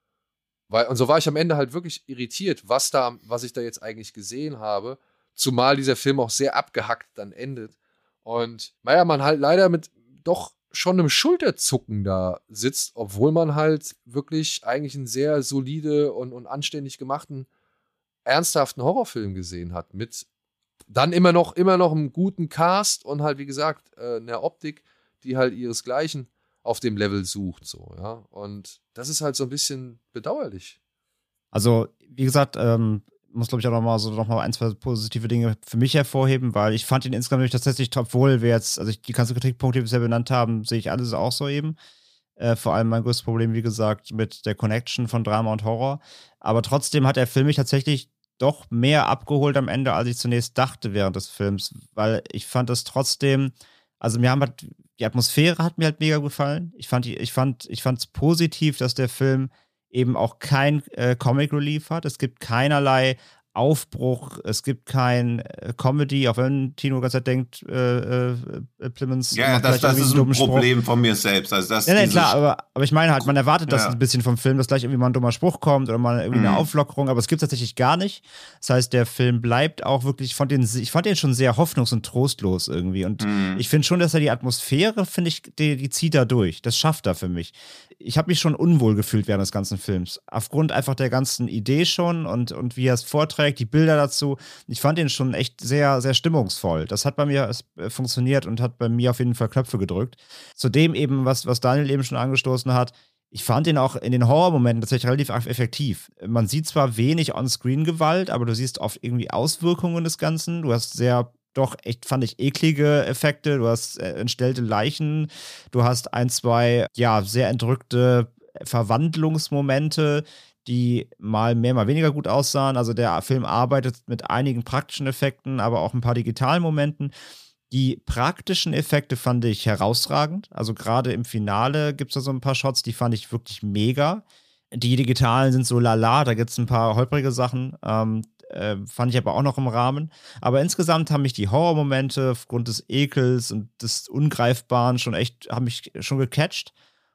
Weil, und so war ich am Ende halt wirklich irritiert, was da, was ich da jetzt eigentlich gesehen habe, zumal dieser Film auch sehr abgehackt dann endet. Und naja, man halt leider mit doch schon einem Schulterzucken da sitzt, obwohl man halt wirklich eigentlich einen sehr solide und, und anständig gemachten, ernsthaften Horrorfilm gesehen hat. Mit dann immer noch, immer noch einem guten Cast und halt, wie gesagt, äh, einer Optik, die halt ihresgleichen auf dem Level sucht, so, ja. Und das ist halt so ein bisschen bedauerlich. Also, wie gesagt, ähm, muss, glaube ich, auch nochmal so noch mal ein, zwei positive Dinge für mich hervorheben, weil ich fand ihn insgesamt nämlich tatsächlich, obwohl wir jetzt, also ich, die ganzen Kritikpunkte, die wir bisher benannt haben, sehe ich alles auch so eben. Äh, vor allem mein größtes Problem, wie gesagt, mit der Connection von Drama und Horror. Aber trotzdem hat der Film mich tatsächlich doch mehr abgeholt am Ende, als ich zunächst dachte während des Films, weil ich fand es trotzdem, also mir haben halt, die Atmosphäre hat mir halt mega gefallen. Ich fand die, ich fand, ich fand es positiv, dass der Film eben auch kein äh, Comic Relief hat. Es gibt keinerlei Aufbruch, es gibt kein äh, Comedy, auch wenn Tino ganz Zeit denkt, äh, äh, Plimons Ja, macht das, gleich das irgendwie ist einen ein dummen Spruch. Problem von mir selbst. Also das Ja, nee, dieses- klar, aber, aber ich meine halt, man erwartet das Ja. ein bisschen vom Film, dass gleich irgendwie mal ein dummer Spruch kommt oder mal irgendwie Mhm. eine Auflockerung, aber es gibt tatsächlich gar nicht. Das heißt, der Film bleibt auch wirklich, ich fand den, ich fand den schon sehr hoffnungs- und trostlos irgendwie. Und Mhm. ich finde schon, dass er die Atmosphäre, finde ich, die, die zieht da durch. Das schafft er für mich. Ich habe mich schon unwohl gefühlt während des ganzen Films. Aufgrund einfach der ganzen Idee schon und, und wie er es vorträgt, die Bilder dazu. Ich fand den schon echt sehr, sehr stimmungsvoll. Das hat bei mir äh, funktioniert und hat bei mir auf jeden Fall Knöpfe gedrückt. Zudem eben, was, was Daniel eben schon angestoßen hat, ich fand den auch in den Horrormomenten tatsächlich relativ effektiv. Man sieht zwar wenig On-Screen-Gewalt, aber du siehst oft irgendwie Auswirkungen des Ganzen. Du hast sehr, doch echt, fand ich, eklige Effekte. Du hast äh, entstellte Leichen. Du hast ein, zwei, ja, sehr entrückte Verwandlungsmomente, die mal mehr, mal weniger gut aussahen. Also der Film arbeitet mit einigen praktischen Effekten, aber auch ein paar digitalen Momenten. Die praktischen Effekte fand ich herausragend. Also gerade im Finale gibt es da so ein paar Shots, die fand ich wirklich mega. Die digitalen sind so lala, da gibt es ein paar holprige Sachen. Ähm, äh, fand ich aber auch noch im Rahmen. Aber insgesamt haben mich die Horrormomente aufgrund des Ekels und des Ungreifbaren schon echt, haben mich schon gecatcht.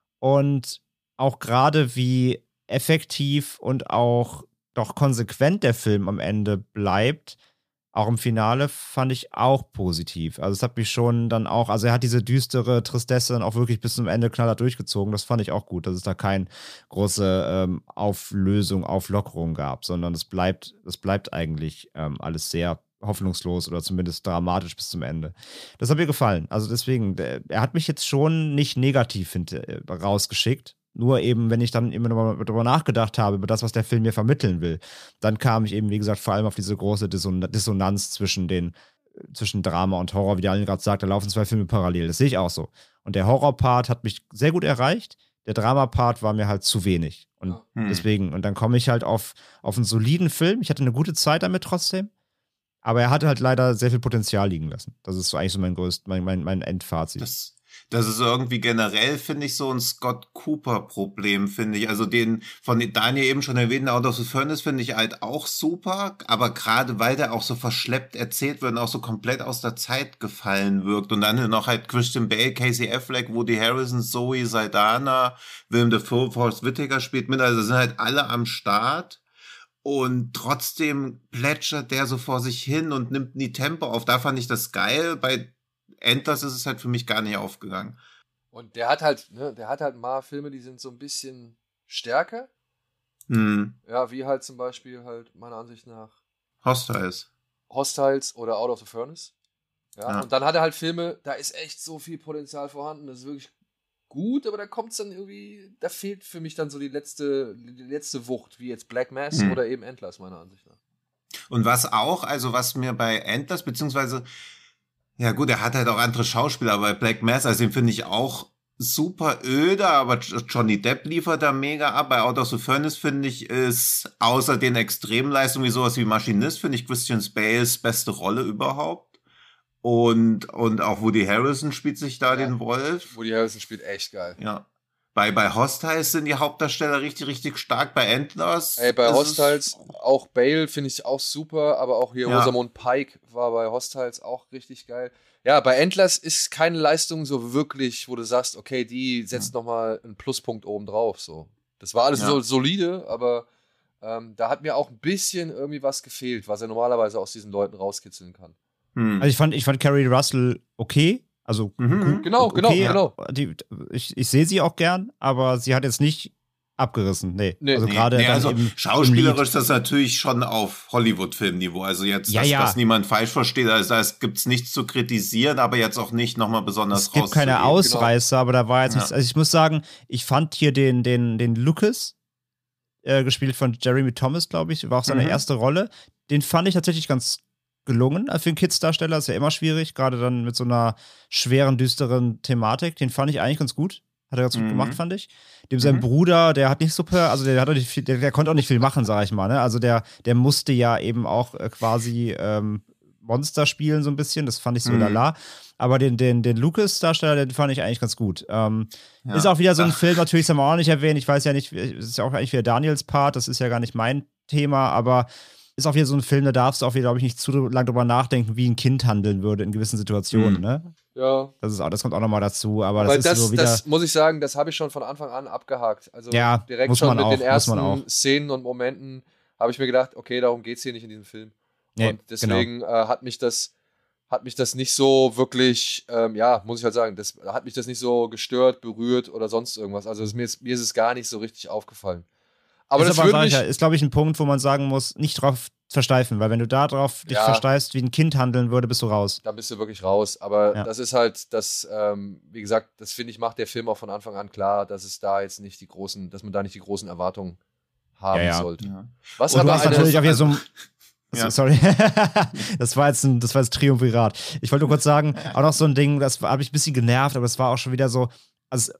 Und auch gerade wie effektiv und auch doch konsequent der Film am Ende bleibt, auch im Finale fand ich auch positiv. Also es hat mich schon dann auch, also er hat diese düstere Tristesse dann auch wirklich bis zum Ende knallhart durchgezogen. Das fand ich auch gut, dass es da keine große ähm, Auflösung, Auflockerung gab, sondern es bleibt, es bleibt eigentlich ähm, alles sehr hoffnungslos oder zumindest dramatisch bis zum Ende. Das hat mir gefallen. Also deswegen, der, er hat mich jetzt schon nicht negativ hinter, äh, rausgeschickt. Nur eben, wenn ich dann immer noch darüber nachgedacht habe, über das, was der Film mir vermitteln will, dann kam ich eben, wie gesagt, vor allem auf diese große Disson- Dissonanz zwischen den, zwischen Drama und Horror, wie Daniel gerade sagt, da laufen zwei Filme parallel. Das sehe ich auch so. Und der Horror-Part hat mich sehr gut erreicht. Der Drama-Part war mir halt zu wenig. Und hm. deswegen, und dann komme ich halt auf, auf einen soliden Film. Ich hatte eine gute Zeit damit trotzdem. Aber er hatte halt leider sehr viel Potenzial liegen lassen. Das ist so eigentlich so mein größt, mein, mein, mein Endfazit. Das Das ist irgendwie generell, finde ich, so ein Scott Cooper-Problem, finde ich. Also den von Daniel eben schon erwähnten Out of the Furnace finde ich halt auch super, aber gerade weil der auch so verschleppt erzählt wird und auch so komplett aus der Zeit gefallen wirkt. Und dann noch halt Christian Bale, Casey Affleck, Woody Harrelson, Zoe Saldana, Willem Dafoe, Forrest Whitaker spielt mit. Also sind halt alle am Start. Und trotzdem plätschert der so vor sich hin und nimmt nie Tempo auf. Da fand ich das geil. Bei Endless ist es halt für mich gar nicht aufgegangen. Und der hat halt, ne, der hat halt mal Filme, die sind so ein bisschen stärker. Hm. Ja, wie halt zum Beispiel halt meiner Ansicht nach Hostiles. Hostiles oder Out of the Furnace. Ja, Ja. und dann hat er halt Filme, da ist echt so viel Potenzial vorhanden, das ist wirklich gut, aber da kommt es dann irgendwie, da fehlt für mich dann so die letzte, die letzte Wucht, wie jetzt Black Mass Hm. oder eben Endless, meiner Ansicht nach. Und was auch, also was mir bei Endless, beziehungsweise, ja gut, er hat halt auch andere Schauspieler, aber bei Black Mass, also den finde ich auch super öde, aber Johnny Depp liefert da mega ab. Bei Out of the Furnace, finde ich, ist außer den Extremleistungen wie sowas wie Maschinist, finde ich Christian Bales beste Rolle überhaupt. Und, und auch Woody Harrelson spielt sich da Ja. den Wolf. Woody Harrelson spielt echt geil. Ja. Bei, bei Hostiles sind die Hauptdarsteller richtig, richtig stark. Bei Endless. Ey, bei ist Hostiles, es- auch Bale finde ich auch super, aber auch hier Ja. Rosamund Pike war bei Hostiles auch richtig geil. Ja, bei Endless ist keine Leistung so wirklich, wo du sagst, okay, die setzt nochmal einen Pluspunkt oben drauf. So. Das war alles Ja. so solide, aber ähm, da hat mir auch ein bisschen irgendwie was gefehlt, was er normalerweise aus diesen Leuten rauskitzeln kann. Hm. Also ich fand, ich fand Carrie Russell okay. Also Mhm. gut, Genau, okay. genau, genau. Die, ich ich sehe sie auch gern, aber sie hat jetzt nicht abgerissen. Nee. Nee. also Nee, gerade nee, dann also im, im schauspielerisch Lied. ist das natürlich schon auf Hollywood-Filmniveau. Also jetzt, Ja, dass, ja. dass niemand falsch versteht, also da gibt's nichts zu kritisieren, aber jetzt auch nicht nochmal besonders Es gibt keine rauszuheben. Ausreißer, aber da war jetzt Ja. nichts. Also ich muss sagen, ich fand hier den, den, den Lucas, äh, gespielt von Jeremy Thomas, glaube ich, war auch seine Mhm. erste Rolle. Den fand ich tatsächlich ganz gelungen. Also für einen Kids-Darsteller ist ja immer schwierig, gerade dann mit so einer schweren, düsteren Thematik. Den fand ich eigentlich ganz gut. Hat er ganz gut Mhm. gemacht, fand ich. Dem sein Mhm. Bruder, der hat nicht super, also der hat auch nicht viel, der, der konnte auch nicht viel machen, sag ich mal. Ne? Also der, der musste ja eben auch äh, quasi ähm, Monster spielen, so ein bisschen. Das fand ich so Mhm. lala. Aber den, den, den Lucas-Darsteller, den fand ich eigentlich ganz gut. Ähm, Ja. Ist auch wieder so ein Ach. Film, natürlich, das haben wir auch nicht erwähnt. Ich weiß ja nicht, es ist ja auch eigentlich wieder Daniels Part, das ist ja gar nicht mein Thema, aber ist auch wieder so ein Film, da darfst du auch wieder, glaube ich, nicht zu lange drüber nachdenken, wie ein Kind handeln würde in gewissen Situationen. Mhm. Ne? Ja. Das, ist auch, das kommt auch nochmal dazu, aber Weil das das, ist so wieder. das muss ich sagen, das habe ich schon von Anfang an abgehakt. Also Ja, direkt muss schon man mit auch, den muss man ersten auch. Szenen und Momenten habe ich mir gedacht, okay, darum geht es hier nicht in diesem Film. Nee, und deswegen genau. äh, hat mich das hat mich das nicht so wirklich, ähm, ja, muss ich halt sagen, das hat mich das nicht so gestört, berührt oder sonst irgendwas. Also es, mir, ist, mir ist es gar nicht so richtig aufgefallen. Aber ist das aber, würde sag ich mich, ja, ist, glaube ich, ein Punkt, wo man sagen muss, nicht drauf versteifen, weil wenn du da drauf dich Ja. versteifst, wie ein Kind handeln würde, bist du raus. da bist du wirklich raus. Aber Ja. das ist halt, das, ähm, wie gesagt, das finde ich, macht der Film auch von Anfang an klar, dass es da jetzt nicht die großen, dass man da nicht die großen Erwartungen haben Ja, ja. sollte. Ja. Was Und du aber hast eine, natürlich auch wieder so ein. Ja. Sorry, das war jetzt ein, das war jetzt Triumvirat. Ich wollte nur kurz sagen, auch noch so ein Ding, das habe ich ein bisschen genervt, aber das war auch schon wieder so, also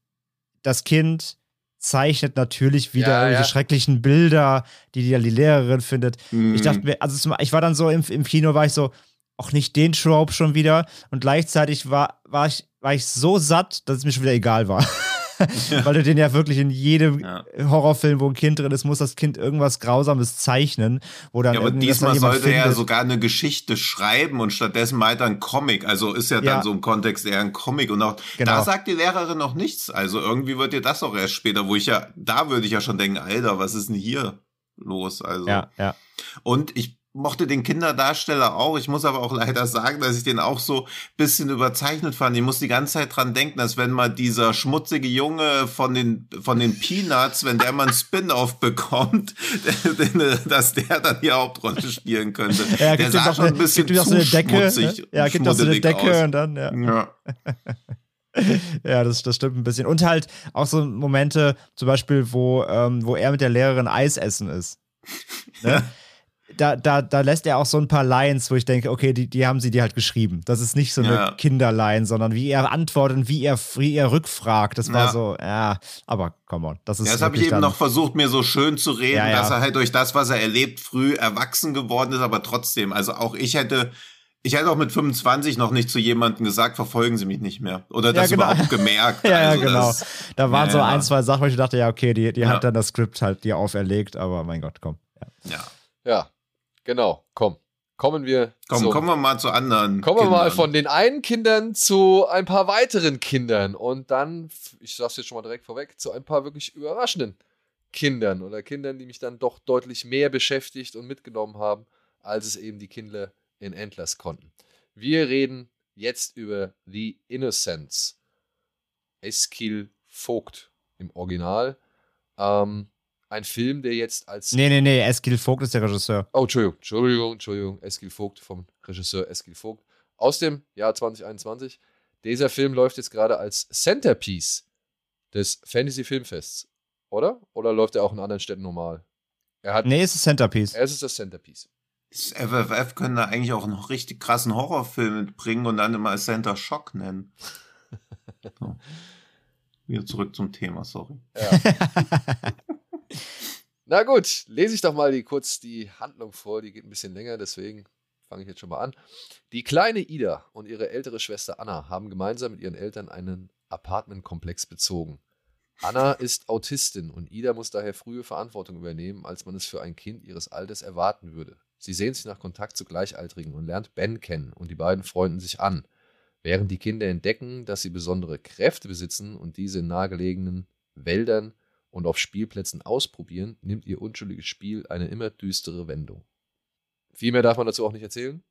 das Kind zeichnet natürlich wieder Ja, irgendwelche ja. schrecklichen Bilder, die die, die Lehrerin findet. Mhm. Ich dachte mir, also zum, ich war dann so im, im Kino, war ich so, auch nicht den Trope schon wieder und gleichzeitig war, war, ich, war ich so satt, dass es mir schon wieder egal war. Weil du den ja wirklich in jedem Ja. Horrorfilm, wo ein Kind drin ist, muss das Kind irgendwas Grausames zeichnen, wo dann Ja, aber irgendwie das dann diesmal jemand sollte er findet. sogar eine Geschichte schreiben und stattdessen meint er ein Comic. Also ist ja dann Ja. so im Kontext eher ein Comic. Und auch Genau. da sagt die Lehrerin noch nichts. Also irgendwie wird dir das auch erst später, wo ich ja, da würde ich ja schon denken, Alter, was ist denn hier los? Also. Ja, ja. Und ich mochte den Kinderdarsteller auch. Ich muss aber auch leider sagen, dass ich den auch so ein bisschen überzeichnet fand. Ich muss die ganze Zeit dran denken, dass wenn mal dieser schmutzige Junge von den von den Peanuts, wenn der mal einen Spin-off bekommt, dass der dann die Hauptrolle spielen könnte. Ja, der sah schon eine, ein bisschen gibt zu so eine Decke, schmutzig. Ja, gibt auch so eine Decke aus. und dann, ja. Ja. Ja, das, das stimmt ein bisschen. Und halt auch so Momente, zum Beispiel, wo, ähm, wo er mit der Lehrerin Eis essen ist. Ne? Ja. Da, da, da lässt er auch so ein paar Lines, wo ich denke, okay, die, die haben sie dir halt geschrieben. Das ist nicht so eine Ja. Kinderline, sondern wie er antwortet und wie er, wie er rückfragt. Das war Ja. so, ja, aber come on. Das, ist Ja, das habe ich wirklich eben dann- noch versucht, mir so schön zu reden, Ja, ja. dass er halt durch das, was er erlebt, früh erwachsen geworden ist, aber trotzdem, also auch ich hätte, ich hätte auch mit fünfundzwanzig noch nicht zu jemandem gesagt, verfolgen Sie mich nicht mehr. Oder das Ja, genau. überhaupt gemerkt. Ja, ja, also genau. das, Da waren ja, so ja. ein, zwei Sachen, wo ich dachte, ja, okay, die, die Ja. hat dann das Skript halt dir auferlegt, aber mein Gott, komm. Ja. ja. Ja, genau. Komm. Kommen wir Komm, zum, kommen wir mal zu anderen kommen wir Kindern. mal von den einen Kindern zu ein paar weiteren Kindern und dann, ich sag's jetzt schon mal direkt vorweg, zu ein paar wirklich überraschenden Kindern oder Kindern, die mich dann doch deutlich mehr beschäftigt und mitgenommen haben, als es eben die Kinder in Endless konnten. Wir reden jetzt über The Innocents. Eskil Vogt im Original. Ähm, ein Film, der jetzt als... Nee, nee, nee, Eskil Vogt ist der Regisseur. Oh, Entschuldigung, Entschuldigung, Entschuldigung. Eskil Vogt vom Regisseur Eskil Vogt aus dem Jahr zwanzig einundzwanzig. Dieser Film läuft jetzt gerade als Centerpiece des Fantasy Filmfests, oder? Oder läuft er auch in anderen Städten normal? Er hat, Nee, es ist Centerpiece. es ist das Centerpiece. Das F F F können da eigentlich auch einen richtig krassen Horrorfilm mitbringen und dann immer Center Shock nennen. So. Wieder zurück zum Thema, sorry. Ja. Na gut, lese ich doch mal die, kurz die Handlung vor. Die geht ein bisschen länger, deswegen fange ich jetzt schon mal an. Die kleine Ida und ihre ältere Schwester Anna haben gemeinsam mit ihren Eltern einen Apartmentkomplex bezogen. Anna ist Autistin und Ida muss daher frühe Verantwortung übernehmen, als man es für ein Kind ihres Alters erwarten würde. Sie sehnt sich nach Kontakt zu Gleichaltrigen und lernt Ben kennen und die beiden freunden sich an. Während die Kinder entdecken, dass sie besondere Kräfte besitzen und diese in nahegelegenen Wäldern und auf Spielplätzen ausprobieren, nimmt ihr unschuldiges Spiel eine immer düstere Wendung. Viel mehr darf man dazu auch nicht erzählen.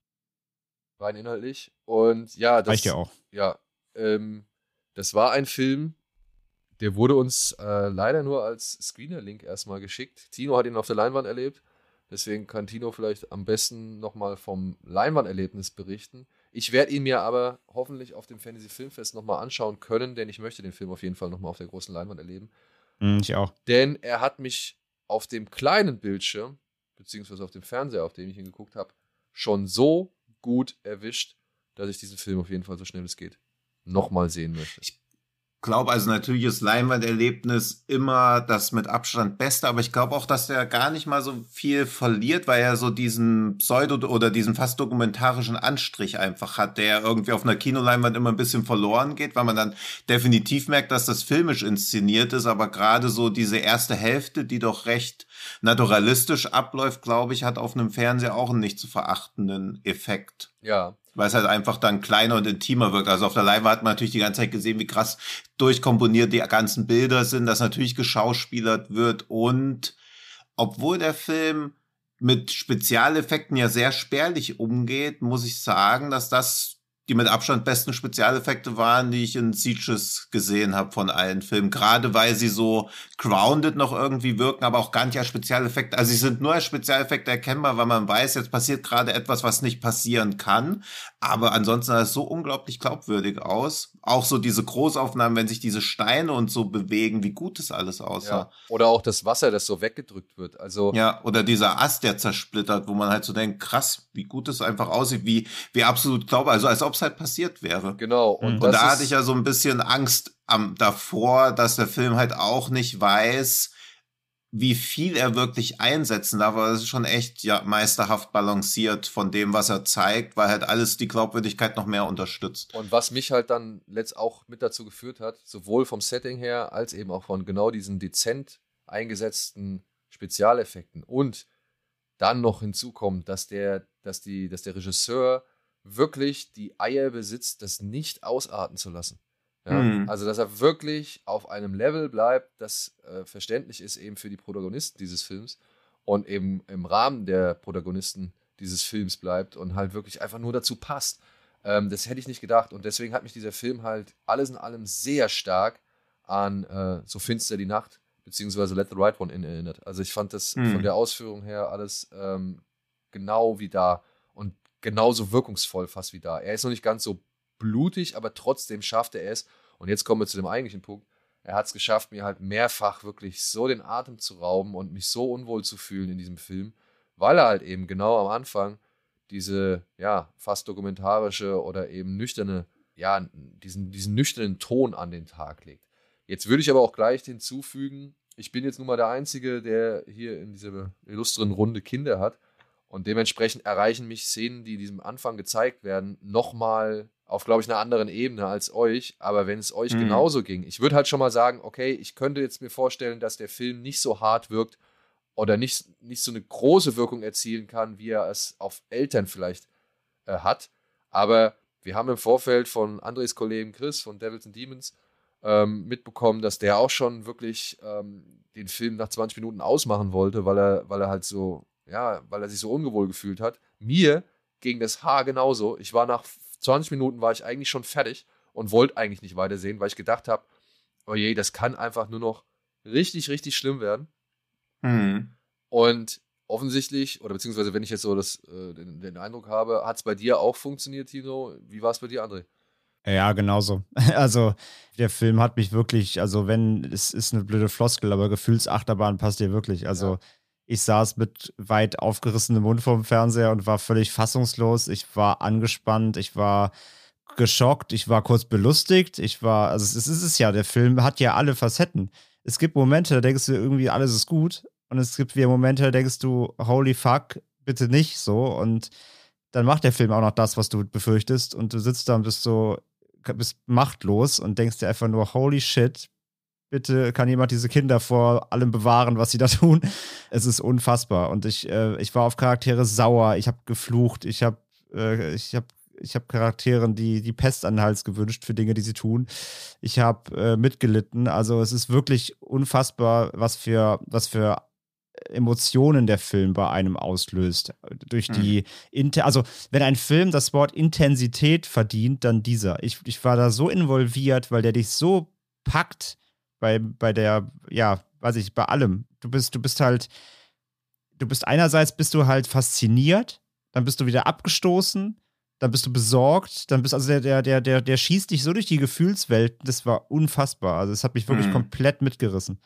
Rein inhaltlich. Und ja, das, Reicht ja auch. Ja, ähm, das war ein Film, der wurde uns äh, leider nur als Screener-Link erstmal geschickt. Tino hat ihn auf der Leinwand erlebt. Deswegen kann Tino vielleicht am besten nochmal vom Leinwanderlebnis berichten. Ich werde ihn mir aber hoffentlich auf dem Fantasy Filmfest nochmal anschauen können, denn ich möchte den Film auf jeden Fall nochmal auf der großen Leinwand erleben. Hm, ich auch. Denn er hat mich auf dem kleinen Bildschirm, beziehungsweise auf dem Fernseher, auf dem ich ihn geguckt habe, schon so gut erwischt, dass ich diesen Film auf jeden Fall so schnell es geht nochmal sehen möchte. Ich glaube, also natürlich ist Leinwanderlebnis immer das mit Abstand Beste, aber ich glaube auch, dass der gar nicht mal so viel verliert, weil er so diesen Pseudo- oder diesen fast dokumentarischen Anstrich einfach hat, der irgendwie auf einer Kinoleinwand immer ein bisschen verloren geht, weil man dann definitiv merkt, dass das filmisch inszeniert ist, aber gerade so diese erste Hälfte, die doch recht naturalistisch abläuft, glaube ich, hat auf einem Fernseher auch einen nicht zu verachtenden Effekt. Ja. Weil es halt einfach dann kleiner und intimer wirkt. Also auf der Leinwand hat man natürlich die ganze Zeit gesehen, wie krass durchkomponiert die ganzen Bilder sind, dass natürlich geschauspielert wird. Und obwohl der Film mit Spezialeffekten ja sehr spärlich umgeht, muss ich sagen, dass das die mit Abstand besten Spezialeffekte waren, die ich in Sieges gesehen habe von allen Filmen. Gerade weil sie so grounded noch irgendwie wirken, aber auch gar nicht als Spezialeffekte. Also sie sind nur als Spezialeffekte erkennbar, weil man weiß, jetzt passiert gerade etwas, was nicht passieren kann. Aber ansonsten sah es so unglaublich glaubwürdig aus. Auch so diese Großaufnahmen, wenn sich diese Steine und so bewegen, wie gut das alles aussah. Ja. Oder auch das Wasser, das so weggedrückt wird. Also ja, oder dieser Ast, der zersplittert, wo man halt so denkt, krass, wie gut das einfach aussieht, wie, wie absolut glaube, also als ob es halt passiert wäre. Genau. Und, Und das Und da ist, hatte ich ja so ein bisschen Angst am, davor, dass der Film halt auch nicht weiß, wie viel er wirklich einsetzen darf. Aber es ist schon echt ja meisterhaft balanciert von dem, was er zeigt, weil halt alles die Glaubwürdigkeit noch mehr unterstützt. Und was mich halt dann letzt auch mit dazu geführt hat, sowohl vom Setting her, als eben auch von genau diesen dezent eingesetzten Spezialeffekten. Und dann noch hinzukommt, dass der, dass die, dass der Regisseur wirklich die Eier besitzt, das nicht ausarten zu lassen. Ja? Hm. Also, dass er wirklich auf einem Level bleibt, das äh, verständlich ist eben für die Protagonisten dieses Films und eben im Rahmen der Protagonisten dieses Films bleibt und halt wirklich einfach nur dazu passt. Ähm, das hätte ich nicht gedacht und deswegen hat mich dieser Film halt alles in allem sehr stark an äh, So finster die Nacht beziehungsweise Let the Right One in erinnert. Also ich fand das hm. von der Ausführung her alles ähm, genau wie da und genauso wirkungsvoll fast wie da. Er ist noch nicht ganz so blutig, aber trotzdem schafft er es. Und jetzt kommen wir zu dem eigentlichen Punkt. Er hat es geschafft, mir halt mehrfach wirklich so den Atem zu rauben und mich so unwohl zu fühlen in diesem Film, weil er halt eben genau am Anfang diese, ja, fast dokumentarische oder eben nüchterne, ja, diesen, diesen nüchternen Ton an den Tag legt. Jetzt würde ich aber auch gleich hinzufügen, ich bin jetzt nun mal der Einzige, der hier in dieser illustren Runde Kinder hat und dementsprechend erreichen mich Szenen, die diesem Anfang gezeigt werden, nochmal auf, glaube ich, einer anderen Ebene als euch, aber wenn es euch mhm. genauso ging, ich würde halt schon mal sagen, okay, ich könnte jetzt mir vorstellen, dass der Film nicht so hart wirkt oder nicht, nicht so eine große Wirkung erzielen kann, wie er es auf Eltern vielleicht äh, hat, aber wir haben im Vorfeld von Andres Kollegen Chris von Devils and Demons ähm, mitbekommen, dass der auch schon wirklich ähm, den Film nach zwanzig Minuten ausmachen wollte, weil er, weil er halt so, ja, weil er sich so ungewohl gefühlt hat. Mir ging das Haar genauso. Ich war nach zwanzig Minuten war ich eigentlich schon fertig und wollte eigentlich nicht weitersehen, weil ich gedacht habe, oh je, das kann einfach nur noch richtig, richtig schlimm werden. Mhm. Und offensichtlich, oder beziehungsweise wenn ich jetzt so das, äh, den, den Eindruck habe, hat es bei dir auch funktioniert, Tino? Wie war es bei dir, André? Ja, genauso. Also der Film hat mich wirklich, also wenn, es ist eine blöde Floskel, aber Gefühlsachterbahn passt dir wirklich. Also ja. Ich saß mit weit aufgerissenem Mund vorm Fernseher und war völlig fassungslos. Ich war angespannt, ich war geschockt, ich war kurz belustigt. Ich war, also es ist es ja, der Film hat ja alle Facetten. Es gibt Momente, da denkst du irgendwie, alles ist gut. Und es gibt wieder Momente, da denkst du, holy fuck, bitte nicht so. Und dann macht der Film auch noch das, was du befürchtest. Und du sitzt da und bist so, bist machtlos und denkst dir einfach nur, holy shit, bitte kann jemand diese Kinder vor allem bewahren, was sie da tun. Es ist unfassbar. Und ich, äh, ich war auf Charaktere sauer. Ich habe geflucht. Ich habe äh, ich hab, ich hab Charakteren die, die Pest an den Hals gewünscht für Dinge, die sie tun. Ich habe äh, mitgelitten. Also es ist wirklich unfassbar, was für, was für Emotionen der Film bei einem auslöst. Durch die, mhm. also wenn ein Film das Wort Intensität verdient, dann dieser. Ich, ich war da so involviert, weil der dich so packt, Bei, bei der, ja, weiß ich, bei allem. Du bist, du bist halt, du bist einerseits bist du halt fasziniert, dann bist du wieder abgestoßen, dann bist du besorgt, dann bist, also der, der, der, der, der schießt dich so durch die Gefühlswelt, das war unfassbar. Also es hat mich wirklich mhm. komplett mitgerissen.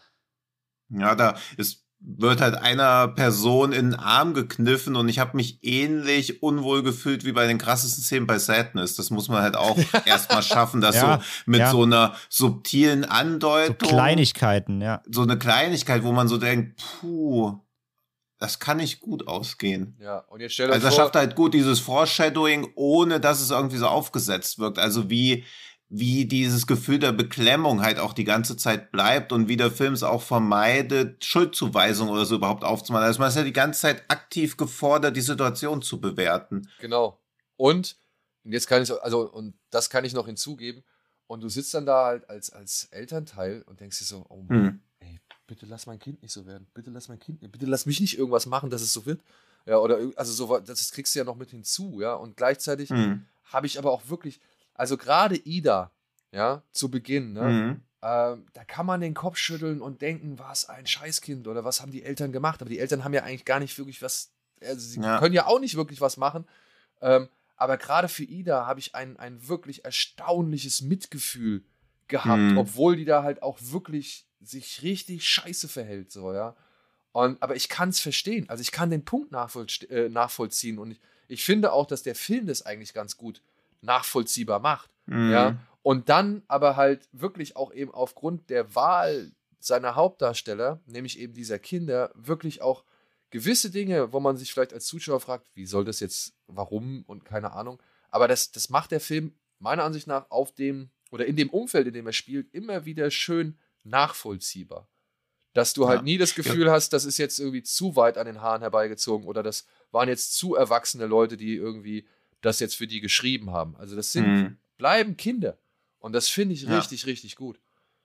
Ja, da ist wird halt einer Person in den Arm gekniffen und ich habe mich ähnlich unwohl gefühlt wie bei den krassesten Szenen bei Sadness. Das muss man halt auch erstmal schaffen, dass ja, so mit ja. so einer subtilen Andeutung. So Kleinigkeiten, ja. So eine Kleinigkeit, wo man so denkt, puh, das kann nicht gut ausgehen. Ja, und jetzt stell dir also vor. Also er schafft halt gut dieses Foreshadowing, ohne dass es irgendwie so aufgesetzt wirkt. Also wie wie dieses Gefühl der Beklemmung halt auch die ganze Zeit bleibt und wie der Film es auch vermeidet, Schuldzuweisung oder so überhaupt aufzumachen. Also man ist ja die ganze Zeit aktiv gefordert, die Situation zu bewerten. Genau. Und, und jetzt kann ich, also, und das kann ich noch hinzugeben, und du sitzt dann da halt als, als Elternteil und denkst dir so, oh Mann, hm. ey, bitte lass mein Kind nicht so werden, bitte lass mein Kind nicht, bitte lass mich nicht irgendwas machen, dass es so wird. Ja, oder, also so, das kriegst du ja noch mit hinzu, ja, und gleichzeitig hm. habe ich aber auch wirklich, also gerade Ida, ja, zu Beginn, ne, mhm. ähm, da kann man den Kopf schütteln und denken, was ein Scheißkind oder was haben die Eltern gemacht, aber die Eltern haben ja eigentlich gar nicht wirklich was, also sie ja. können ja auch nicht wirklich was machen, ähm, aber gerade für Ida habe ich ein, ein wirklich erstaunliches Mitgefühl gehabt, mhm. obwohl die da halt auch wirklich sich richtig scheiße verhält, so, ja, und, aber ich kann es verstehen, also ich kann den Punkt nachvollzie- äh, nachvollziehen und ich, ich finde auch, dass der Film das eigentlich ganz gut nachvollziehbar macht, mhm. ja, und dann aber halt wirklich auch eben aufgrund der Wahl seiner Hauptdarsteller, nämlich eben dieser Kinder, wirklich auch gewisse Dinge, wo man sich vielleicht als Zuschauer fragt, wie soll das jetzt, warum und keine Ahnung, aber das, das macht der Film meiner Ansicht nach auf dem, oder in dem Umfeld, in dem er spielt, immer wieder schön nachvollziehbar. Dass du halt ja. nie das Gefühl ja. hast, das ist jetzt irgendwie zu weit an den Haaren herbeigezogen oder das waren jetzt zu erwachsene Leute, die irgendwie das jetzt für die geschrieben haben. Also das sind, mhm. bleiben Kinder. Und das finde ich richtig, ja. richtig gut.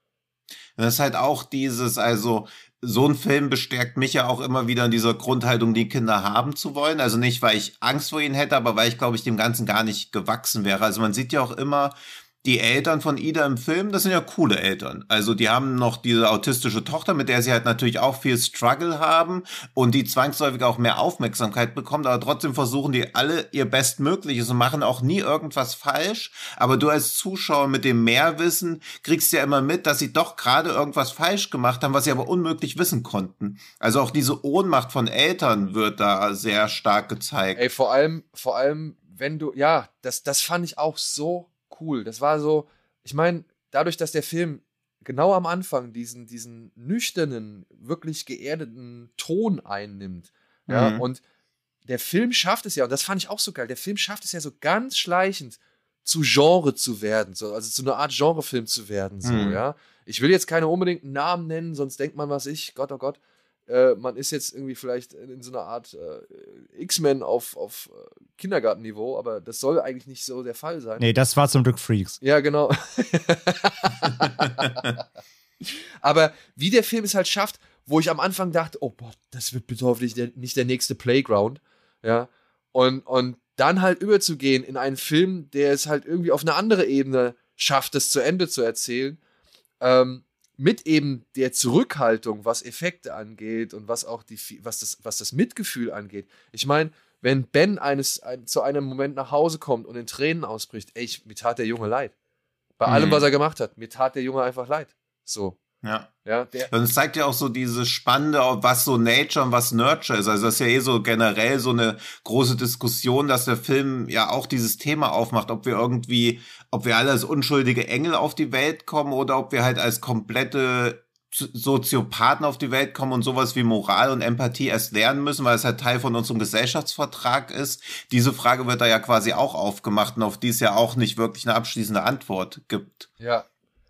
Das ist halt auch dieses, also so ein Film bestärkt mich ja auch immer wieder in dieser Grundhaltung, die Kinder haben zu wollen. Also nicht, weil ich Angst vor ihnen hätte, aber weil ich, glaube ich, dem Ganzen gar nicht gewachsen wäre. Also man sieht ja auch immer, die Eltern von Ida im Film, das sind ja coole Eltern. Also die haben noch diese autistische Tochter, mit der sie halt natürlich auch viel Struggle haben und die zwangsläufig auch mehr Aufmerksamkeit bekommt, aber trotzdem versuchen die alle ihr Bestmögliches und machen auch nie irgendwas falsch. Aber du als Zuschauer mit dem Mehrwissen kriegst ja immer mit, dass sie doch gerade irgendwas falsch gemacht haben, was sie aber unmöglich wissen konnten. Also auch diese Ohnmacht von Eltern wird da sehr stark gezeigt. Ey, vor allem, vor allem, wenn du, ja, das, das fand ich auch so cool. Das war so, ich meine, dadurch, dass der Film genau am Anfang diesen, diesen nüchternen, wirklich geerdeten Ton einnimmt, mhm. ja, und der Film schafft es ja, und das fand ich auch so geil, der Film schafft es ja so ganz schleichend zu Genre zu werden, so, also zu einer Art Genrefilm zu werden, so, mhm. ja. Ich will jetzt keine unbedingten Namen nennen, sonst denkt man, was ich, Gott, oh Gott, äh, man ist jetzt irgendwie vielleicht in so einer Art äh, X-Men auf, auf äh, Kindergartenniveau, aber das soll eigentlich nicht so der Fall sein. Nee, das war zum Glück Freaks. Ja, genau. Aber wie der Film es halt schafft, wo ich am Anfang dachte, oh Gott, das wird bitte hoffentlich der, nicht der nächste Playground, ja, und, und dann halt überzugehen in einen Film, der es halt irgendwie auf eine andere Ebene schafft, das zu Ende zu erzählen, ähm, mit eben der Zurückhaltung, was Effekte angeht und was auch die, was das, was das Mitgefühl angeht. Ich meine, wenn Ben eines, ein, zu einem Moment nach Hause kommt und in Tränen ausbricht, ey, ich, mir tat der Junge leid. Bei mhm. allem, was er gemacht hat, mir tat der Junge einfach leid. So. Ja. Ja, der und es zeigt ja auch so dieses Spannende, was so Nature und was Nurture ist. Also das ist ja eh so generell so eine große Diskussion, dass der Film ja auch dieses Thema aufmacht, ob wir irgendwie, ob wir alle als unschuldige Engel auf die Welt kommen oder ob wir halt als komplette Soziopathen auf die Welt kommen und sowas wie Moral und Empathie erst lernen müssen, weil es halt Teil von unserem Gesellschaftsvertrag ist. Diese Frage wird da ja quasi auch aufgemacht und auf die es ja auch nicht wirklich eine abschließende Antwort gibt. Ja,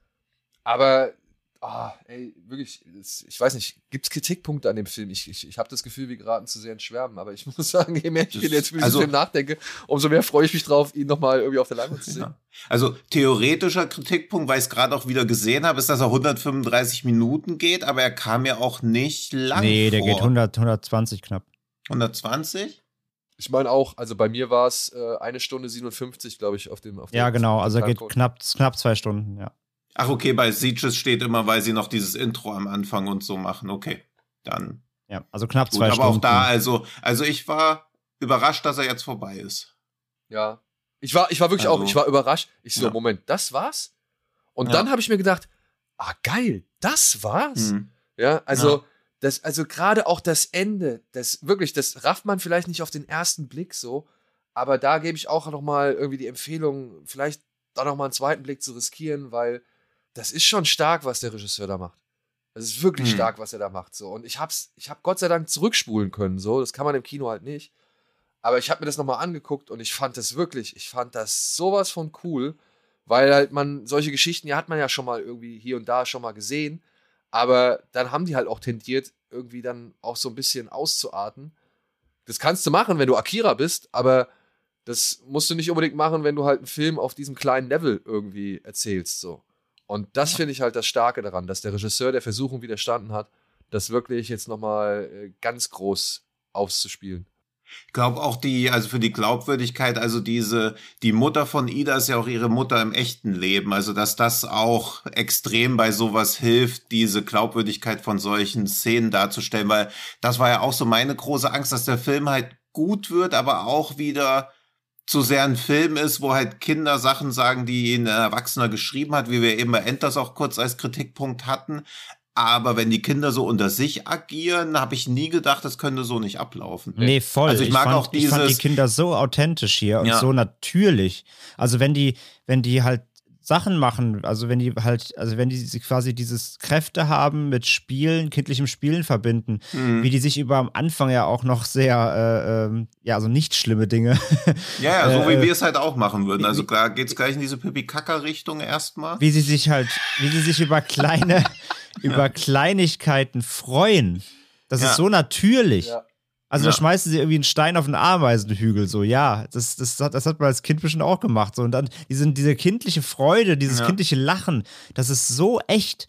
aber Ah, ey, wirklich, ich weiß nicht, gibt es Kritikpunkte an dem Film? Ich, ich, ich habe das Gefühl, wir geraten zu sehr ins Schwärmen, aber ich muss sagen, je mehr ich jetzt über diesen also, Film nachdenke, umso mehr freue ich mich drauf, ihn nochmal irgendwie auf der Leinwand zu sehen. Ja. Also theoretischer Kritikpunkt, weil ich es gerade auch wieder gesehen habe, ist, dass er hundertfünfunddreißig Minuten geht, aber er kam mir auch nicht lang Nee, der vor. geht hundert, hundertzwanzig knapp. hundertzwanzig? Ich meine auch, also bei mir war es äh, eine Stunde siebenundfünfzig, glaube ich, auf dem auf Ja, dem, genau, auf dem also er geht Timecode. knapp, knapp zwei Stunden, ja. Ach, okay, bei Sieges steht immer, weil sie noch dieses Intro am Anfang und so machen. Okay, dann. Ja, also knapp Gut, zwei aber Stunden. auch da, also, also ich war überrascht, dass er jetzt vorbei ist. Ja. Ich war, ich war wirklich Also, auch, ich war überrascht. Ich so, ja. Moment, das war's? Und Ja. dann habe ich mir gedacht, ah, geil, das war's. Hm. Ja, also, Ja. das, also gerade auch das Ende, das wirklich, das rafft man vielleicht nicht auf den ersten Blick so, aber da gebe ich auch nochmal irgendwie die Empfehlung, vielleicht da nochmal einen zweiten Blick zu riskieren, weil das ist schon stark, was der Regisseur da macht. Das ist wirklich Hm. stark, was er da macht. So. Und ich hab's, ich hab Gott sei Dank zurückspulen können. So. Das kann man im Kino halt nicht. Aber ich habe mir das nochmal angeguckt und ich fand das wirklich, ich fand das sowas von cool, weil halt man, solche Geschichten, die hat man ja schon mal irgendwie hier und da schon mal gesehen. Aber dann haben die halt auch tendiert, irgendwie dann auch so ein bisschen auszuarten. Das kannst du machen, wenn du Akira bist, aber das musst du nicht unbedingt machen, wenn du halt einen Film auf diesem kleinen Level irgendwie erzählst. So. Und das finde ich halt das Starke daran, dass der Regisseur der Versuchung widerstanden hat, das wirklich jetzt nochmal äh, ganz groß auszuspielen. Ich glaube auch die, also für die Glaubwürdigkeit, also diese, die Mutter von Ida ist ja auch ihre Mutter im echten Leben, also dass das auch extrem bei sowas hilft, diese Glaubwürdigkeit von solchen Szenen darzustellen, weil das war ja auch so meine große Angst, dass der Film halt gut wird, aber auch wieder zu sehr ein Film ist, wo halt Kinder Sachen sagen, die ein Erwachsener geschrieben hat, wie wir eben bei Enders auch kurz als Kritikpunkt hatten. Aber wenn die Kinder so unter sich agieren, habe ich nie gedacht, das könnte so nicht ablaufen. Nee, voll. Also ich, ich mag fand, auch dieses. Ich fand die Kinder so authentisch hier und Ja. so natürlich. Also wenn die, wenn die halt Sachen machen, also wenn die halt, also wenn die sich quasi dieses Kräfte haben mit Spielen, kindlichem Spielen verbinden, Mhm. wie die sich über am Anfang ja auch noch sehr, äh, ähm, ja, also nicht schlimme Dinge. Ja, ja, so äh, wie wir es halt auch machen würden. Also wie- klar geht's gleich in diese Pipi-Kaka-Richtung erstmal. wie sie sich halt, wie sie sich über kleine, über Kleinigkeiten freuen. Das Ja. ist so natürlich. Ja. Also Ja. da schmeißen sie irgendwie einen Stein auf einen Ameisenhügel, so, ja, das, das, hat, das hat man als Kind bestimmt auch gemacht. So. Und dann diese, diese kindliche Freude, dieses Ja. kindliche Lachen, das ist so echt.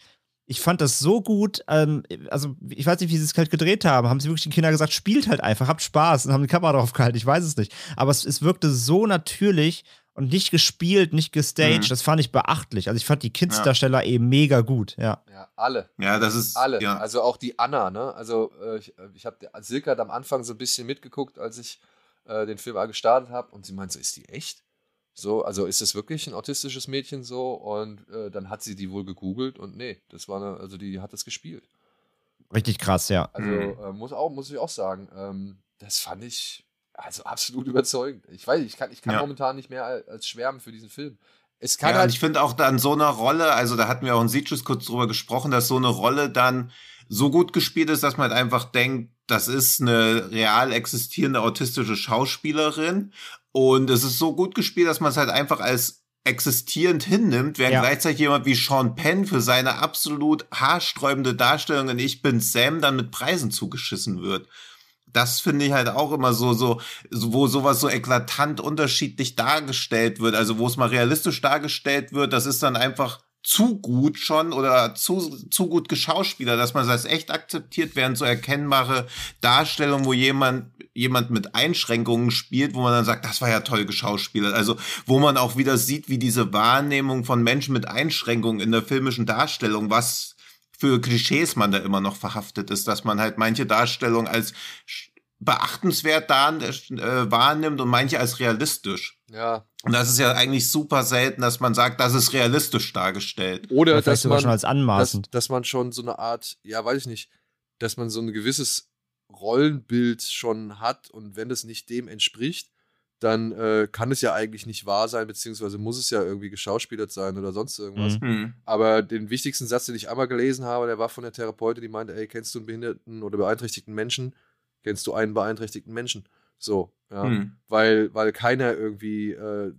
ich fand das so gut, ähm, also ich weiß nicht, wie sie es halt gedreht haben. Haben sie wirklich den Kindern gesagt, spielt halt einfach, habt Spaß und haben die Kamera drauf gehalten, ich weiß es nicht. Aber es, es wirkte so natürlich und nicht gespielt, nicht gestaged, mhm. das fand ich beachtlich. Also ich fand die Kids-Darsteller ja. eben mega gut, ja. Ja, alle. Ja, das ist, alle. Ja. Also auch die Anna, ne? Also äh, ich, ich habe Silke hat am Anfang so ein bisschen mitgeguckt, als ich äh, den Film gestartet habe und sie meinte so, ist die echt? So, also ist das wirklich ein autistisches Mädchen so? Und äh, dann hat sie die wohl gegoogelt und nee, das war eine, also die hat das gespielt. Richtig krass, ja. Also äh, muss, auch, muss ich auch sagen, ähm, das fand ich also absolut überzeugend. Ich weiß, ich kann, ich kann ja. momentan nicht mehr als, als schwärmen für diesen Film. Es kann ja, halt ich finde auch dann so einer Rolle, also da hatten wir auch in Sitges kurz drüber gesprochen, dass so eine Rolle dann so gut gespielt ist, dass man halt einfach denkt, das ist eine real existierende autistische Schauspielerin. Und es ist so gut gespielt, dass man es halt einfach als existierend hinnimmt, während ja. gleichzeitig jemand wie Sean Penn für seine absolut haarsträubende Darstellung in Ich bin Sam dann mit Preisen zugeschissen wird. Das finde ich halt auch immer so, so, wo sowas so eklatant unterschiedlich dargestellt wird, also wo es mal realistisch dargestellt wird, das ist dann einfach zu gut schon oder zu, zu gut geschauspielert, dass man das echt akzeptiert, während so erkennbare Darstellungen, wo jemand, jemand mit Einschränkungen spielt, wo man dann sagt, das war ja toll geschauspielert. Also, wo man auch wieder sieht, wie diese Wahrnehmung von Menschen mit Einschränkungen in der filmischen Darstellung, was für Klischees man da immer noch verhaftet ist, dass man halt manche Darstellungen als beachtenswert da, äh, wahrnimmt und manche als realistisch. Ja. Und das ist ja eigentlich super selten, dass man sagt, das ist realistisch dargestellt. Oder, Oder dass man schon als anmaßend. Dass, dass man schon so eine Art, ja, weiß ich nicht, dass man so ein gewisses Rollenbild schon hat und wenn es nicht dem entspricht, dann äh, kann es ja eigentlich nicht wahr sein, beziehungsweise muss es ja irgendwie geschauspielert sein oder sonst irgendwas. Mhm. Aber den wichtigsten Satz, den ich einmal gelesen habe, der war von der Therapeutin, die meinte, ey, kennst du einen behinderten oder beeinträchtigten Menschen? Kennst du einen beeinträchtigten Menschen? So, ja. Mhm. Weil, weil keiner irgendwie äh,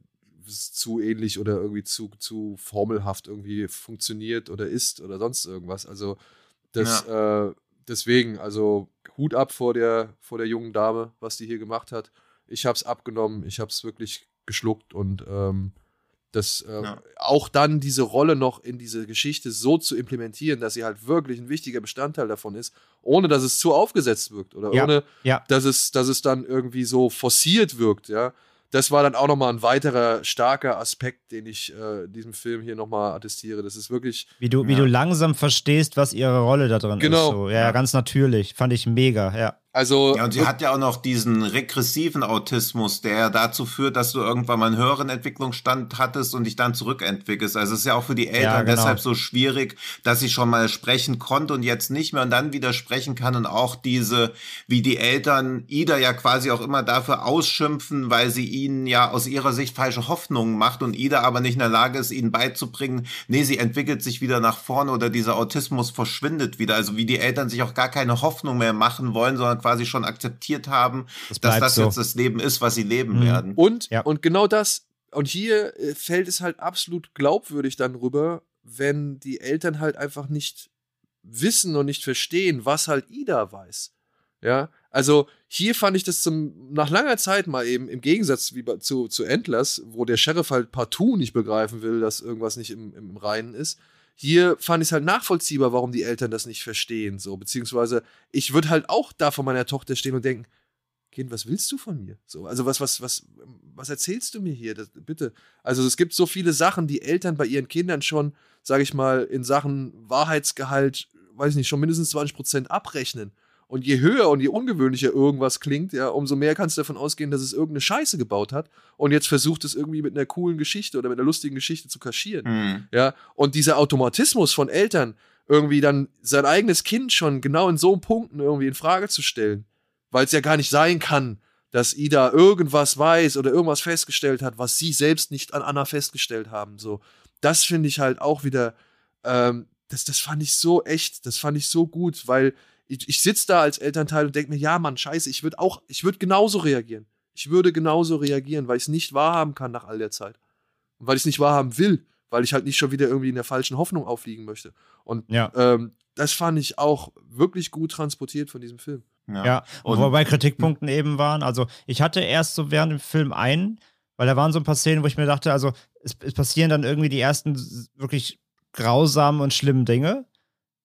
zu ähnlich oder irgendwie zu, zu formelhaft irgendwie funktioniert oder ist oder sonst irgendwas. Also das, ja. äh, deswegen, also Hut ab vor der, vor der jungen Dame, was die hier gemacht hat. Ich hab's abgenommen, ich hab's wirklich geschluckt und ähm, das äh, ja. auch dann diese Rolle noch in diese Geschichte so zu implementieren, dass sie halt wirklich ein wichtiger Bestandteil davon ist, ohne dass es zu aufgesetzt wirkt oder ja. ohne, ja. dass es, dass es dann irgendwie so forciert wirkt, ja. Das war dann auch nochmal ein weiterer starker Aspekt, den ich äh, diesem Film hier nochmal attestiere. Das ist wirklich... Wie du, ja. wie du langsam verstehst, was ihre Rolle da drin genau. ist. So. Ja, ja, ganz natürlich. Fand ich mega, ja. Also, ja, und sie hat ja auch noch diesen regressiven Autismus, der dazu führt, dass du irgendwann mal einen höheren Entwicklungsstand hattest und dich dann zurückentwickelst. Also es ist ja auch für die Eltern ja, genau. deshalb so schwierig, dass sie schon mal sprechen konnte und jetzt nicht mehr und dann wieder sprechen kann und auch diese, wie die Eltern Ida ja quasi auch immer dafür ausschimpfen, weil sie ihnen ja aus ihrer Sicht falsche Hoffnungen macht und Ida aber nicht in der Lage ist, ihnen beizubringen, nee, sie entwickelt sich wieder nach vorne oder dieser Autismus verschwindet wieder. Also wie die Eltern sich auch gar keine Hoffnung mehr machen wollen, sondern quasi schon akzeptiert haben, das dass das so. jetzt das Leben ist, was sie leben mhm. werden. Und, ja. und genau das, und hier fällt es halt absolut glaubwürdig dann rüber, wenn die Eltern halt einfach nicht wissen und nicht verstehen, was halt Ida weiß. Ja, also hier fand ich das zum, nach langer Zeit mal eben, im Gegensatz wie bei, zu, zu Endless, wo der Sheriff halt partout nicht begreifen will, dass irgendwas nicht im, im Reinen ist. Hier fand ich es halt nachvollziehbar, warum die Eltern das nicht verstehen, so, beziehungsweise ich würde halt auch da vor meiner Tochter stehen und denken, Kind, was willst du von mir? So, also was, was, was, was erzählst du mir hier? Das, bitte. Also es gibt so viele Sachen, die Eltern bei ihren Kindern schon, sage ich mal, in Sachen Wahrheitsgehalt, weiß ich nicht, schon mindestens zwanzig Prozent abrechnen. Und je höher und je ungewöhnlicher irgendwas klingt, ja, umso mehr kannst du davon ausgehen, dass es irgendeine Scheiße gebaut hat und jetzt versucht es irgendwie mit einer coolen Geschichte oder mit einer lustigen Geschichte zu kaschieren. Mhm. Ja, und dieser Automatismus von Eltern, irgendwie dann sein eigenes Kind schon genau in so Punkten irgendwie in Frage zu stellen, weil es ja gar nicht sein kann, dass Ida irgendwas weiß oder irgendwas festgestellt hat, was sie selbst nicht an Anna festgestellt haben. So, das finde ich halt auch wieder, ähm, das, das fand ich so echt, das fand ich so gut, weil ich, ich sitze da als Elternteil und denke mir, ja Mann, scheiße, ich würde auch, ich würde genauso reagieren. Ich würde genauso reagieren, weil ich es nicht wahrhaben kann nach all der Zeit. Und weil ich es nicht wahrhaben will, weil ich halt nicht schon wieder irgendwie in der falschen Hoffnung aufliegen möchte. Und ja. ähm, das fand ich auch wirklich gut transportiert von diesem Film. Ja, ja. Und wobei Kritikpunkten eben waren, also ich hatte erst so während dem Film einen, weil da waren so ein paar Szenen, wo ich mir dachte, also es, es passieren dann irgendwie die ersten wirklich grausamen und schlimmen Dinge.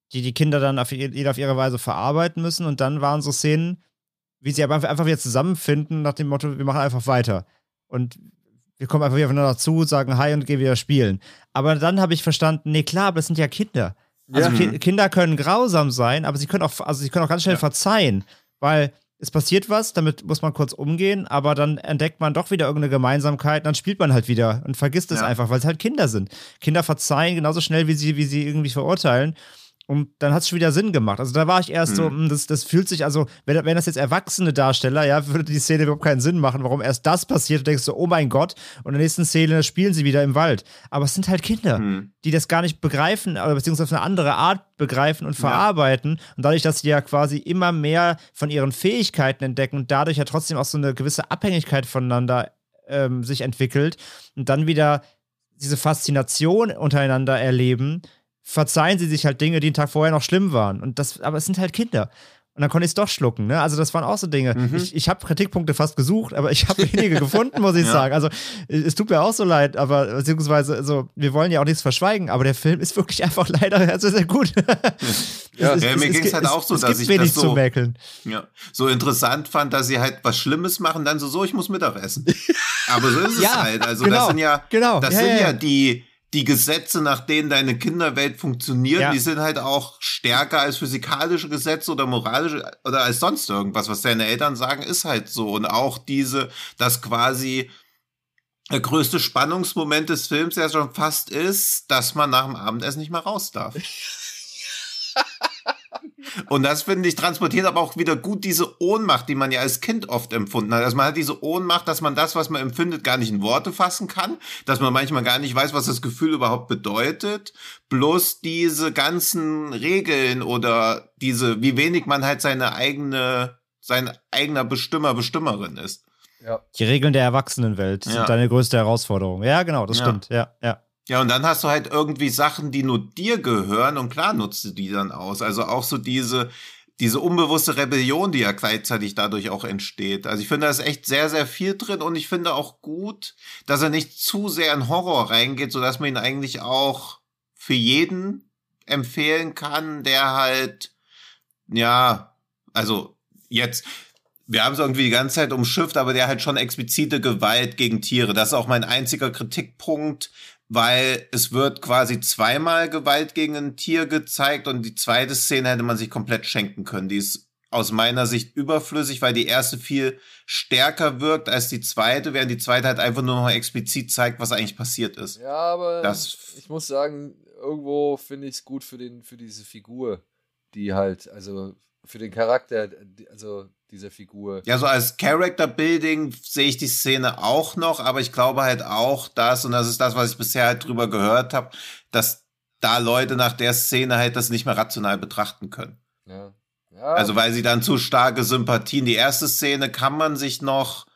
die die Kinder dann auf, jeder auf ihre Weise verarbeiten müssen. Und dann waren so Szenen, wie sie aber einfach wieder zusammenfinden, nach dem Motto, wir machen einfach weiter. Und wir kommen einfach wieder aufeinander zu, sagen Hi und gehen wieder spielen. Aber dann habe ich verstanden, nee, klar, aber das sind ja Kinder. Also Ja. Ki- Kinder können grausam sein, aber sie können auch, also sie können auch ganz schnell Ja. verzeihen, weil es passiert was, damit muss man kurz umgehen, aber dann entdeckt man doch wieder irgendeine Gemeinsamkeit und dann spielt man halt wieder und vergisst es Ja. einfach, weil es halt Kinder sind. Kinder verzeihen genauso schnell, wie sie, wie sie irgendwie verurteilen. Und dann hat es schon wieder Sinn gemacht. Also da war ich erst so, Mhm. mh, das, das fühlt sich, also, wenn, wenn das jetzt erwachsene Darsteller, ja, würde die Szene überhaupt keinen Sinn machen, warum erst das passiert. Du denkst so, oh mein Gott, und in der nächsten Szene spielen sie wieder im Wald. Aber es sind halt Kinder, Mhm. die das gar nicht begreifen, oder beziehungsweise auf eine andere Art begreifen und verarbeiten. Und dadurch, dass sie ja quasi immer mehr von ihren Fähigkeiten entdecken und dadurch ja trotzdem auch so eine gewisse Abhängigkeit voneinander ähm, sich entwickelt und dann wieder diese Faszination untereinander erleben, verzeihen sie sich halt Dinge, die einen Tag vorher noch schlimm waren. Und das, aber es sind halt Kinder. Und dann konnte ich es doch schlucken, ne? Also das waren auch so Dinge. Mhm. Ich, ich habe Kritikpunkte fast gesucht, aber ich habe wenige gefunden, muss ich Ja. sagen. Also es tut mir auch so leid, aber beziehungsweise, also, wir wollen ja auch nichts verschweigen, aber der Film ist wirklich einfach leider sehr, sehr gut. Ja. Es- Ja, es- mir es ging's gibt- halt es- auch so, es dass gibt ich wenig das so- zu mäkeln. Ja, so interessant fand, dass sie halt was Schlimmes machen, dann so, so, ich muss Mittagessen. Aber so ist es Ja, halt. Also genau, das sind ja, genau. das Ja, sind ja, ja, ja. die, die Gesetze, nach denen deine Kinderwelt funktioniert, Ja. die sind halt auch stärker als physikalische Gesetze oder moralische oder als sonst irgendwas, was deine Eltern sagen, ist halt so. Und auch diese, dass quasi der größte Spannungsmoment des Films ja schon fast ist, dass man nach dem Abendessen nicht mehr raus darf. Und das, finde ich, transportiert aber auch wieder gut diese Ohnmacht, die man ja als Kind oft empfunden hat. Also man hat diese Ohnmacht, dass man das, was man empfindet, gar nicht in Worte fassen kann, dass man manchmal gar nicht weiß, was das Gefühl überhaupt bedeutet, bloß diese ganzen Regeln oder diese, wie wenig man halt seine eigene, sein eigener Bestimmer, Bestimmerin ist. Ja. Die Regeln der Erwachsenenwelt Ja. sind deine größte Herausforderung. Ja, genau, das Ja. stimmt. Ja, ja. Ja, und dann hast du halt irgendwie Sachen, die nur dir gehören und klar nutzt du die dann aus. Also auch so diese, diese unbewusste Rebellion, die ja gleichzeitig dadurch auch entsteht. Also ich finde, da ist echt sehr, sehr viel drin und ich finde auch gut, dass er nicht zu sehr in Horror reingeht, sodass man ihn eigentlich auch für jeden empfehlen kann, der halt, ja, also jetzt, wir haben es irgendwie die ganze Zeit umschifft, aber der halt schon explizite Gewalt gegen Tiere. Das ist auch mein einziger Kritikpunkt, weil es wird quasi zweimal Gewalt gegen ein Tier gezeigt und die zweite Szene hätte man sich komplett schenken können. Die ist aus meiner Sicht überflüssig, weil die erste viel stärker wirkt als die zweite, während die zweite halt einfach nur noch mal explizit zeigt, was eigentlich passiert ist. Ja, aber Das- ich muss sagen, irgendwo finde ich es gut für, den, für diese Figur, die halt, also für den Charakter, die- also dieser Figur. Ja, so als Character Building sehe ich die Szene auch noch, aber ich glaube halt auch, dass, und das ist das, was ich bisher halt drüber gehört habe, dass da Leute nach der Szene halt das nicht mehr rational betrachten können. Ja. Ja, Also weil sie dann zu starke Sympathien, die erste Szene kann man sich noch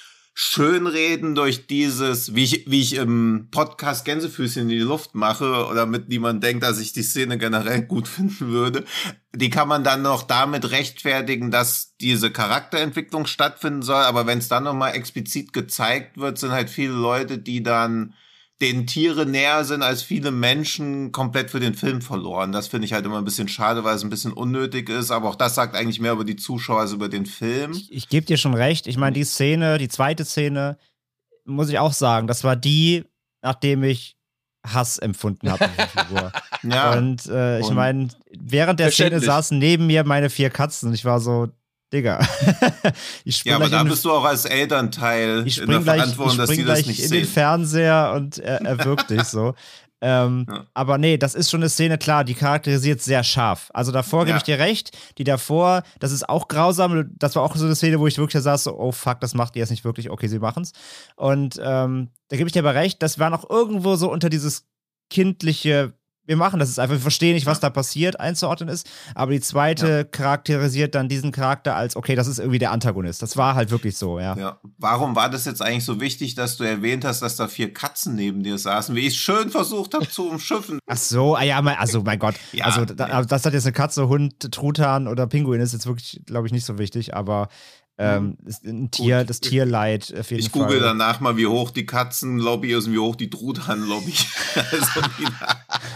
schönreden durch dieses, wie ich, wie ich im Podcast Gänsefüßchen in die Luft mache, oder mit niemand denkt, dass ich die Szene generell gut finden würde, die kann man dann noch damit rechtfertigen, dass diese Charakterentwicklung stattfinden soll, aber wenn es dann nochmal explizit gezeigt wird, sind halt viele Leute, die dann denen Tiere näher sind als viele Menschen, komplett für den Film verloren. Das finde ich halt immer ein bisschen schade, weil es ein bisschen unnötig ist, aber auch das sagt eigentlich mehr über die Zuschauer als über den Film. Ich, ich gebe dir schon recht. Ich meine, die Szene, die zweite Szene, muss ich auch sagen, das war die, nachdem ich Hass empfunden habe auf die Figur. Ja. Und äh, ich Und- meine, während der Szene Verständlich. saßen neben mir meine vier Katzen und ich war so, Digga. ich spring Ja, aber gleich da in, bist du auch als Elternteil ich in der spring gleich, ich Verantwortung, dass spring die das gleich nicht in den sehen. Fernseher und er, er wirkt dich so. Ähm, Ja. Aber nee, das ist schon eine Szene, klar, die charakterisiert sehr scharf. Also davor gebe Ja. ich dir recht, die davor, das ist auch grausam, das war auch so eine Szene, wo ich wirklich saß, so, oh fuck, das macht ihr jetzt nicht wirklich, okay, sie machen's. Und ähm, da gebe ich dir aber recht, das war noch irgendwo so unter dieses kindliche, wir machen das ist einfach, wir verstehen nicht, was da passiert, einzuordnen ist, aber die zweite Ja. charakterisiert dann diesen Charakter als, okay, das ist irgendwie der Antagonist. Das war halt wirklich so, ja. Ja. Warum war das jetzt eigentlich so wichtig, dass du erwähnt hast, dass da vier Katzen neben dir saßen, wie ich es schön versucht habe zu umschiffen? Ach so, ah ja, mein, also mein Gott. Ja, also, da, ja. das hat jetzt eine Katze, Hund, Truthahn oder Pinguin ist jetzt wirklich, glaube ich, nicht so wichtig, aber ähm, ist ein Tier, Gut. das Tierleid auf jeden Ich Fall. google danach mal, wie hoch die Katzenlobby ist und wie hoch die Truthahnlobby. Also,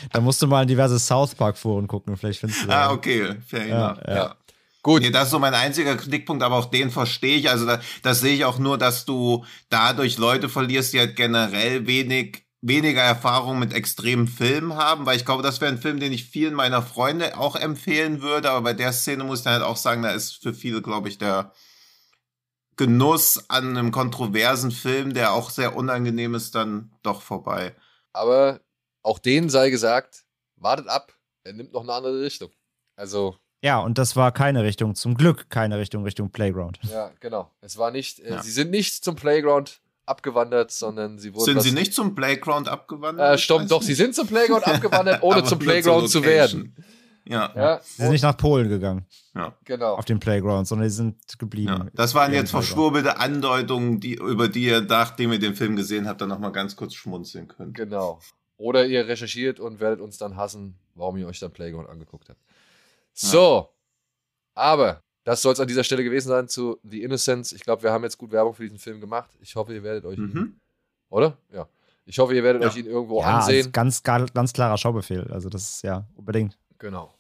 Da musst du mal in diverse South Park-Foren gucken, vielleicht findest du das. Ah, okay, fair Ja, enough. ja. Ja. Gut. Nee, das ist so mein einziger Kritikpunkt, aber auch den verstehe ich. Also da, das sehe ich auch nur, dass du dadurch Leute verlierst, die halt generell wenig weniger Erfahrung mit extremen Filmen haben, weil ich glaube, das wäre ein Film, den ich vielen meiner Freunde auch empfehlen würde, aber bei der Szene muss ich dann halt auch sagen, da ist für viele, glaube ich, der Genuss an einem kontroversen Film, der auch sehr unangenehm ist, dann doch vorbei. Aber auch denen sei gesagt, wartet ab, er nimmt noch eine andere Richtung. Also Ja, und das war keine Richtung, zum Glück keine Richtung Richtung Playground. ja, genau. Es war nicht, äh, Ja. sie sind nicht zum Playground abgewandert, sondern sie wurden. Sind was, sie nicht zum Playground abgewandert? Äh, stopp, doch, sie sind zum Playground abgewandert, ohne Aber zum nur Playground zur zu werden. Ja, Ja, Sie sind nicht nach Polen gegangen, ja. genau. auf den Playground, sondern sie sind geblieben. Ja. Das waren Ja, jetzt Playground. verschwurbelte Andeutungen, die, über die ihr, nachdem ihr den Film gesehen habt, dann nochmal ganz kurz schmunzeln könnt. Genau. Oder ihr recherchiert und werdet uns dann hassen, warum ihr euch dann Playground angeguckt habt. So, aber das soll es an dieser Stelle gewesen sein zu The Innocents. Ich glaube, wir haben jetzt gut Werbung für diesen Film gemacht. Ich hoffe, ihr werdet euch ihn, Mhm. oder? Ja. Ich hoffe, ihr werdet Ja. euch ihn irgendwo Ja, ansehen. also ganz, ganz, ganz klarer Schaubefehl. Also das ist ja unbedingt. Genau.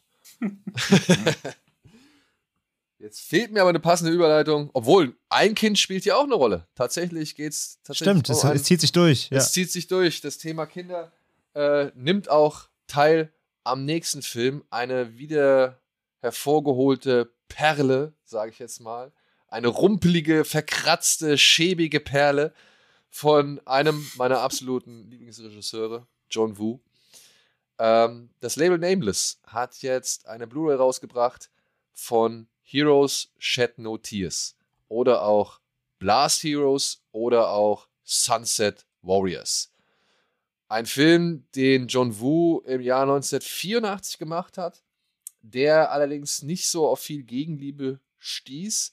Jetzt fehlt mir aber eine passende Überleitung. Obwohl, ein Kind spielt hier auch eine Rolle. Tatsächlich geht's tatsächlich Stimmt, es, um ein- es zieht sich durch. Ja. Es zieht sich durch. Das Thema Kinder äh, nimmt auch teil am nächsten Film. Eine wieder hervorgeholte Perle, sage ich jetzt mal. Eine rumpelige, verkratzte, schäbige Perle von einem meiner absoluten Lieblingsregisseure, John Woo. Ähm, das Label Nameless hat jetzt eine Blu-ray rausgebracht von Heroes Shed No Tears oder auch Blast Heroes oder auch Sunset Warriors. Ein Film, den John Woo im Jahr neunzehnhundertvierundachtzig gemacht hat, der allerdings nicht so auf viel Gegenliebe stieß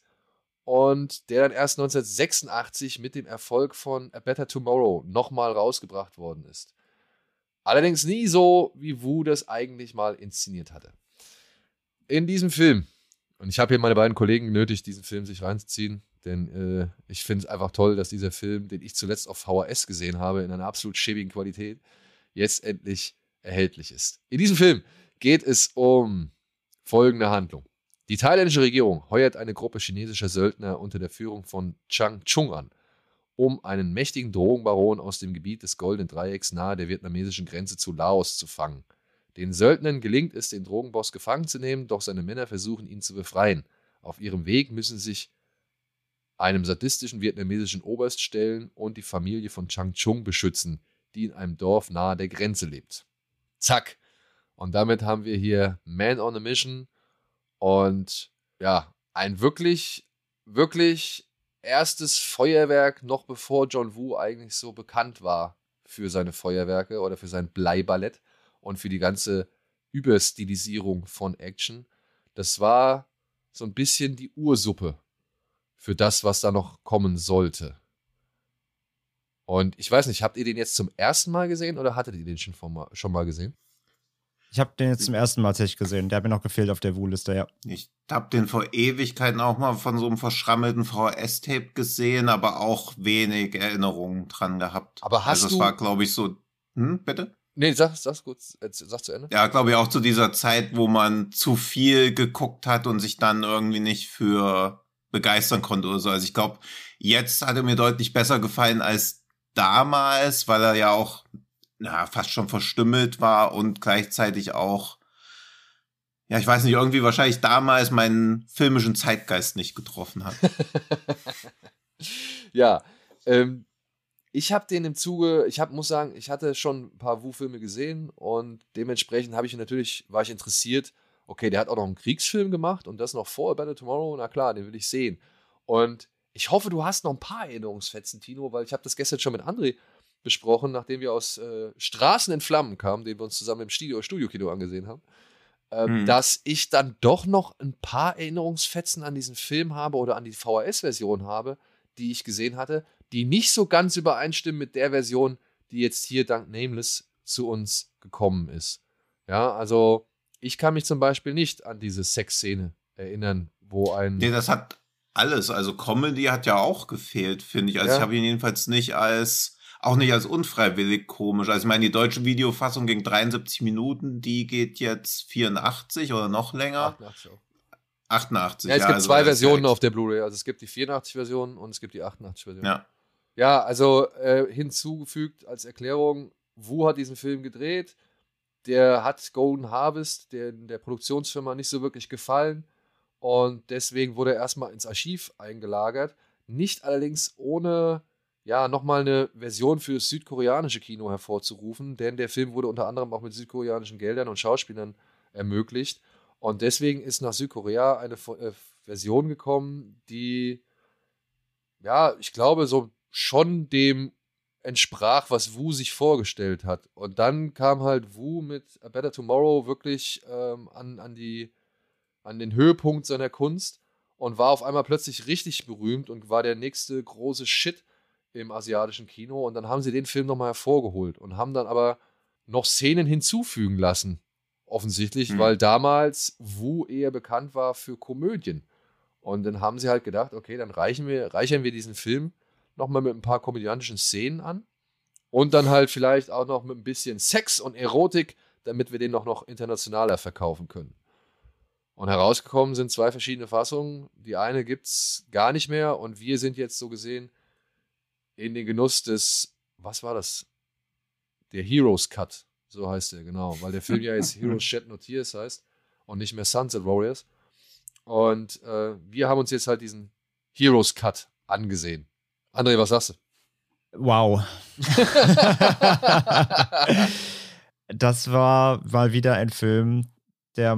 und der dann erst neunzehnhundertsechsundachtzig mit dem Erfolg von A Better Tomorrow nochmal rausgebracht worden ist. Allerdings nie so, wie Woo das eigentlich mal inszeniert hatte. In diesem Film, und ich habe hier meine beiden Kollegen genötigt, diesen Film sich reinzuziehen, denn äh, ich finde es einfach toll, dass dieser Film, den ich zuletzt auf V H S gesehen habe, in einer absolut schäbigen Qualität, jetzt endlich erhältlich ist. In diesem Film geht es um folgende Handlung. Die thailändische Regierung heuert eine Gruppe chinesischer Söldner unter der Führung von Chang Chung an, um einen mächtigen Drogenbaron aus dem Gebiet des Goldenen Dreiecks nahe der vietnamesischen Grenze zu Laos zu fangen. Den Söldnern gelingt es, den Drogenboss gefangen zu nehmen, doch seine Männer versuchen, ihn zu befreien. Auf ihrem Weg müssen sie sich einem sadistischen vietnamesischen Oberst stellen und die Familie von Chang Chung beschützen, die in einem Dorf nahe der Grenze lebt. Zack. Und damit haben wir hier Man on a Mission und ja, ein wirklich, wirklich erstes Feuerwerk, noch bevor John Woo eigentlich so bekannt war für seine Feuerwerke oder für sein Bleiballett und für die ganze Überstilisierung von Action. Das war so ein bisschen die Ursuppe für das, was da noch kommen sollte. Und ich weiß nicht, habt ihr den jetzt zum ersten Mal gesehen oder hattet ihr den schon, vor mal, schon mal gesehen? Ich habe den jetzt zum ersten Mal tatsächlich gesehen. Der hat mir noch gefehlt auf der Woo-Liste, ja. Ich habe den vor Ewigkeiten auch mal von so einem verschrammelten V H S-Tape gesehen, aber auch wenig Erinnerungen dran gehabt. Aber hast also du- es war, glaube ich, so... Hm, bitte? Nee, sag, sag's kurz, äh, sag zu Ende. Ja, glaube ich, auch zu dieser Zeit, wo man zu viel geguckt hat und sich dann irgendwie nicht für begeistern konnte oder so. Also ich glaube, jetzt hat er mir deutlich besser gefallen als damals, weil er ja auch na, fast schon verstümmelt war und gleichzeitig auch, ja, ich weiß nicht, irgendwie wahrscheinlich damals meinen filmischen Zeitgeist nicht getroffen hat. Ja, ähm, ich habe den im Zuge, ich hab, muss sagen, ich hatte schon ein paar Wu-Filme gesehen und dementsprechend habe ich natürlich, war ich interessiert, okay, der hat auch noch einen Kriegsfilm gemacht und das noch vor A Better Tomorrow, na klar, den will ich sehen. Und ich hoffe, du hast noch ein paar Erinnerungsfetzen, Tino, weil ich habe das gestern schon mit André besprochen, nachdem wir aus äh, Straßen in Flammen kamen, den wir uns zusammen im Studio, Studio-Kino angesehen haben, äh, Mhm. dass ich dann doch noch ein paar Erinnerungsfetzen an diesen Film habe oder an die V H S-Version habe, die ich gesehen hatte, die nicht so ganz übereinstimmen mit der Version, die jetzt hier dank Nameless zu uns gekommen ist. Ja, also ich kann mich zum Beispiel nicht an diese Sexszene erinnern, wo ein... Nee, das hat alles. Also Comedy hat ja auch gefehlt, finde ich. Also Ja. ich habe ihn jedenfalls nicht als auch nicht als unfreiwillig komisch. Also ich meine, die deutsche Videofassung ging dreiundsiebzig Minuten, die geht jetzt vierundachtzig oder noch länger. achtundachtzig auch. achtundachtzig, ja. Es ja, gibt also zwei das ist Versionen ja auf der Blu-ray. Also es gibt die vierundachtzig-Version und es gibt die achtundachtzig-Version. Ja. Ja, also äh, hinzugefügt als Erklärung, Wu hat diesen Film gedreht. Der hat Golden Harvest, der, der Produktionsfirma, nicht so wirklich gefallen. Und deswegen wurde er erstmal ins Archiv eingelagert. Nicht allerdings ohne ja, nochmal eine Version für das südkoreanische Kino hervorzurufen, denn der Film wurde unter anderem auch mit südkoreanischen Geldern und Schauspielern ermöglicht. Und deswegen ist nach Südkorea eine äh, Version gekommen, die, ja, ich glaube, so schon dem entsprach, was Wu sich vorgestellt hat. Und dann kam halt Wu mit A Better Tomorrow wirklich ähm, an, an, die, an den Höhepunkt seiner Kunst und war auf einmal plötzlich richtig berühmt und war der nächste große Shit im asiatischen Kino. Und dann haben sie den Film nochmal hervorgeholt und haben dann aber noch Szenen hinzufügen lassen, offensichtlich, mhm. weil damals Wu eher bekannt war für Komödien. Und dann haben sie halt gedacht, okay, dann reichen wir, reichern wir diesen Film nochmal mit ein paar komödiantischen Szenen an und dann halt vielleicht auch noch mit ein bisschen Sex und Erotik, damit wir den noch, noch internationaler verkaufen können. Und herausgekommen sind zwei verschiedene Fassungen. Die eine gibt es gar nicht mehr und wir sind jetzt so gesehen in den Genuss des, was war das? Der Heroes Cut, so heißt der, genau, weil der Film ja jetzt Heroes Shed No Tears heißt und nicht mehr Sunset Warriors. Und äh, wir haben uns jetzt halt diesen Heroes Cut angesehen. André, was sagst du? Wow. Das war mal wieder ein Film der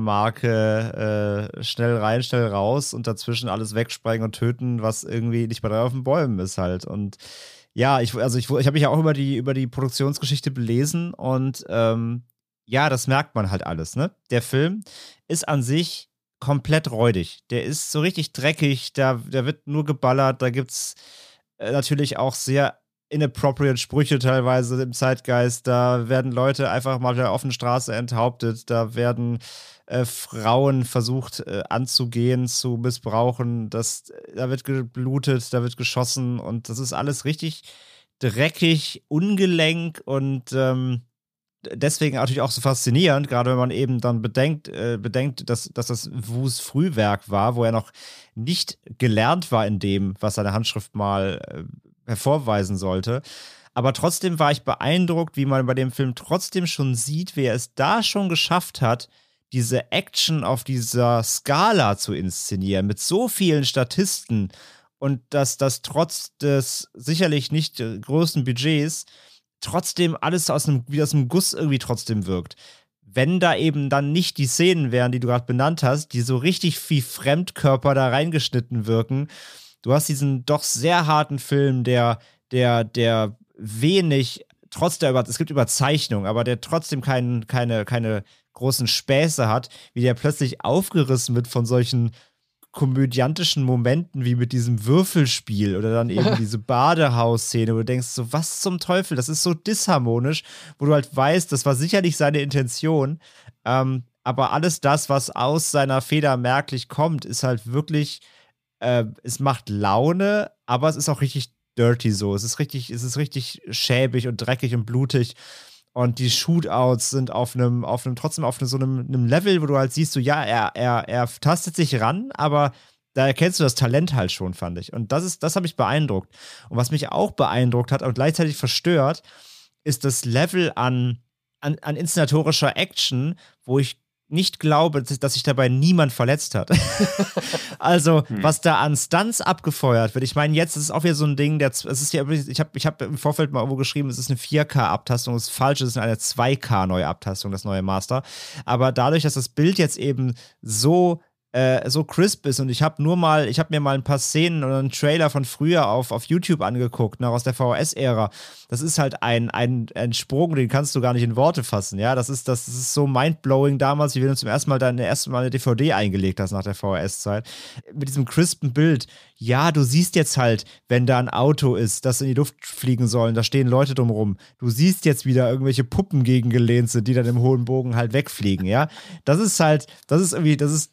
Marke äh, schnell rein, schnell raus und dazwischen alles wegsprengen und töten, was irgendwie nicht bei drei auf den Bäumen ist halt. Und ja, ich, also ich, ich habe mich ja auch über die, über die Produktionsgeschichte belesen und ähm, ja, das merkt man halt alles, ne? Der Film ist an sich komplett räudig. Der ist so richtig dreckig, da, da wird nur geballert, da gibt's natürlich auch sehr inappropriate Sprüche teilweise im Zeitgeist. Da werden Leute einfach mal wieder auf der Straße enthauptet. Da werden äh, Frauen versucht äh, anzugehen, zu missbrauchen. Das, da wird geblutet, da wird geschossen und das ist alles richtig dreckig, ungelenk und ähm, deswegen natürlich auch so faszinierend, gerade wenn man eben dann bedenkt, äh, bedenkt, dass, dass das Wus Frühwerk war, wo er noch nicht gelernt war in dem, was seine Handschrift mal äh, hervorweisen sollte. Aber trotzdem war ich beeindruckt, wie man bei dem Film trotzdem schon sieht, wie er es da schon geschafft hat, diese Action auf dieser Skala zu inszenieren, mit so vielen Statisten und dass das trotz des sicherlich nicht äh, großen Budgets trotzdem alles aus einem, wie aus einem Guss irgendwie trotzdem wirkt. Wenn da eben dann nicht die Szenen wären, die du gerade benannt hast, die so richtig wie Fremdkörper da reingeschnitten wirken. Du hast diesen doch sehr harten Film, der, der, der wenig, trotz der Über- es gibt Überzeichnung, aber der trotzdem kein, keine, keine großen Späße hat, wie der plötzlich aufgerissen wird von solchen komödiantischen Momenten wie mit diesem Würfelspiel oder dann eben diese Badehausszene, wo du denkst so, was zum Teufel, das ist so disharmonisch, wo du halt weißt, das war sicherlich seine Intention, ähm, aber alles das, was aus seiner Feder merklich kommt, ist halt wirklich, äh, es macht Laune, aber es ist auch richtig dirty so, es ist richtig, es ist richtig schäbig und dreckig und blutig. Und die Shootouts sind auf einem, auf einem, trotzdem auf so einem, einem Level, wo du halt siehst, so, ja, er, er, er tastet sich ran, aber da erkennst du das Talent halt schon, fand ich. Und das ist, das hat mich beeindruckt. Und was mich auch beeindruckt hat und gleichzeitig verstört, ist das Level an, an, an inszenatorischer Action, wo ich nicht glaube, dass sich dabei niemand verletzt hat. Also, hm. was da an Stunts abgefeuert wird. Ich meine, jetzt ist es auch wieder so ein Ding, der, es ist ja, ich habe ich hab im Vorfeld mal irgendwo geschrieben, es ist eine vier K-Abtastung, das ist falsch, es ist eine zwei K-Neuabtastung, das neue Master. Aber dadurch, dass das Bild jetzt eben so Äh, so crisp ist und ich habe nur mal, ich habe mir mal ein paar Szenen oder einen Trailer von früher auf, auf YouTube angeguckt, noch aus der V H S-Ära. Das ist halt ein, ein, ein Sprung, den kannst du gar nicht in Worte fassen, ja. Das ist, das ist so mindblowing damals, wie wenn du zum ersten Mal deine erste Mal eine D V D eingelegt hast nach der V H S-Zeit. Mit diesem crispen Bild. Ja, du siehst jetzt halt, wenn da ein Auto ist, das in die Luft fliegen soll, da stehen Leute drumrum. Du siehst jetzt wieder irgendwelche Puppen gegengelehnt sind, die dann im hohen Bogen halt wegfliegen, ja. Das ist halt, das ist irgendwie, das ist klar, das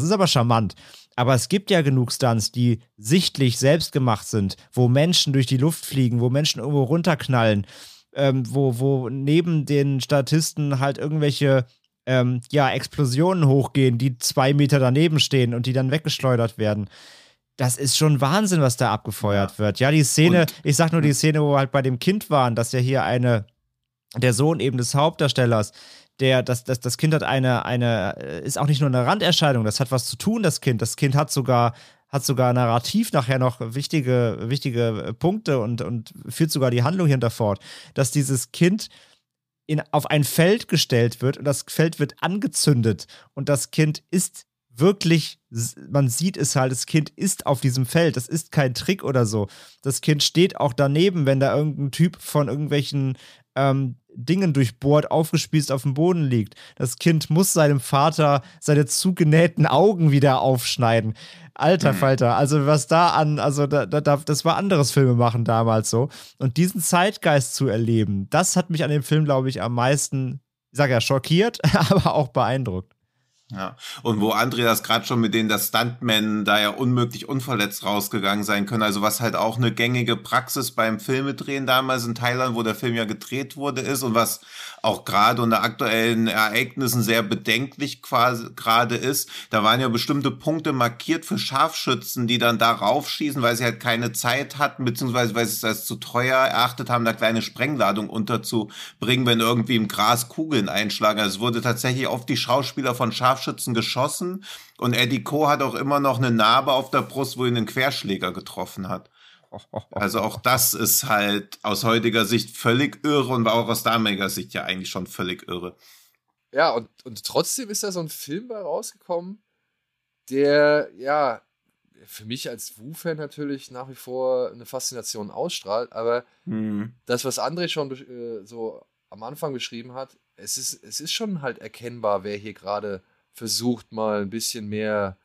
ist aber charmant. Aber es gibt ja genug Stunts, die sichtlich selbst gemacht sind, wo Menschen durch die Luft fliegen, wo Menschen irgendwo runterknallen, ähm, wo, wo neben den Statisten halt irgendwelche ähm, ja, Explosionen hochgehen, die zwei Meter daneben stehen und die dann weggeschleudert werden. Das ist schon Wahnsinn, was da abgefeuert ja. wird. Ja, die Szene, und, ich sag nur die Szene, wo wir halt bei dem Kind waren, dass ja hier eine, der Sohn eben des Hauptdarstellers, der, das, das, das Kind hat eine, eine, ist auch nicht nur eine Randerscheinung, das hat was zu tun, das Kind. Das Kind hat sogar, hat sogar narrativ nachher noch wichtige, wichtige Punkte und, und führt sogar die Handlung hinter fort, dass dieses Kind in, auf ein Feld gestellt wird und das Feld wird angezündet und das Kind ist wirklich, man sieht es halt, das Kind ist auf diesem Feld, das ist kein Trick oder so. Das Kind steht auch daneben, wenn da irgendein Typ von irgendwelchen ähm, Dingen durchbohrt, aufgespießt auf dem Boden liegt. Das Kind muss seinem Vater seine zugenähten Augen wieder aufschneiden. Alter mhm. Falter, also was da an, also da, da, das war anderes Filmemachen damals so. Und diesen Zeitgeist zu erleben, das hat mich an dem Film, glaube ich, am meisten, ich sage ja, schockiert, aber auch beeindruckt. Ja, und wo André das gerade schon mit denen, dass Stuntmen da ja unmöglich unverletzt rausgegangen sein können, also was halt auch eine gängige Praxis beim Filmedrehen damals in Thailand, wo der Film ja gedreht wurde, ist und was auch gerade unter aktuellen Ereignissen sehr bedenklich quasi gerade ist, da waren ja bestimmte Punkte markiert für Scharfschützen, die dann da raufschießen, weil sie halt keine Zeit hatten, beziehungsweise weil sie es als zu teuer erachtet haben, da kleine Sprengladung unterzubringen, wenn irgendwie im Gras Kugeln einschlagen. Also es wurde tatsächlich auf die Schauspieler von Scharfschützen geschossen und Eddie Ko hat auch immer noch eine Narbe auf der Brust, wo ihn ein Querschläger getroffen hat. Also auch das ist halt aus heutiger Sicht völlig irre und war auch aus damaliger Sicht ja eigentlich schon völlig irre. Ja, und, und trotzdem ist da so ein Film bei rausgekommen, der, ja, für mich als Wu-Fan natürlich nach wie vor eine Faszination ausstrahlt, aber mhm. das, was André schon äh, so am Anfang beschrieben hat, es ist, es ist schon halt erkennbar, wer hier gerade versucht, mal ein bisschen mehr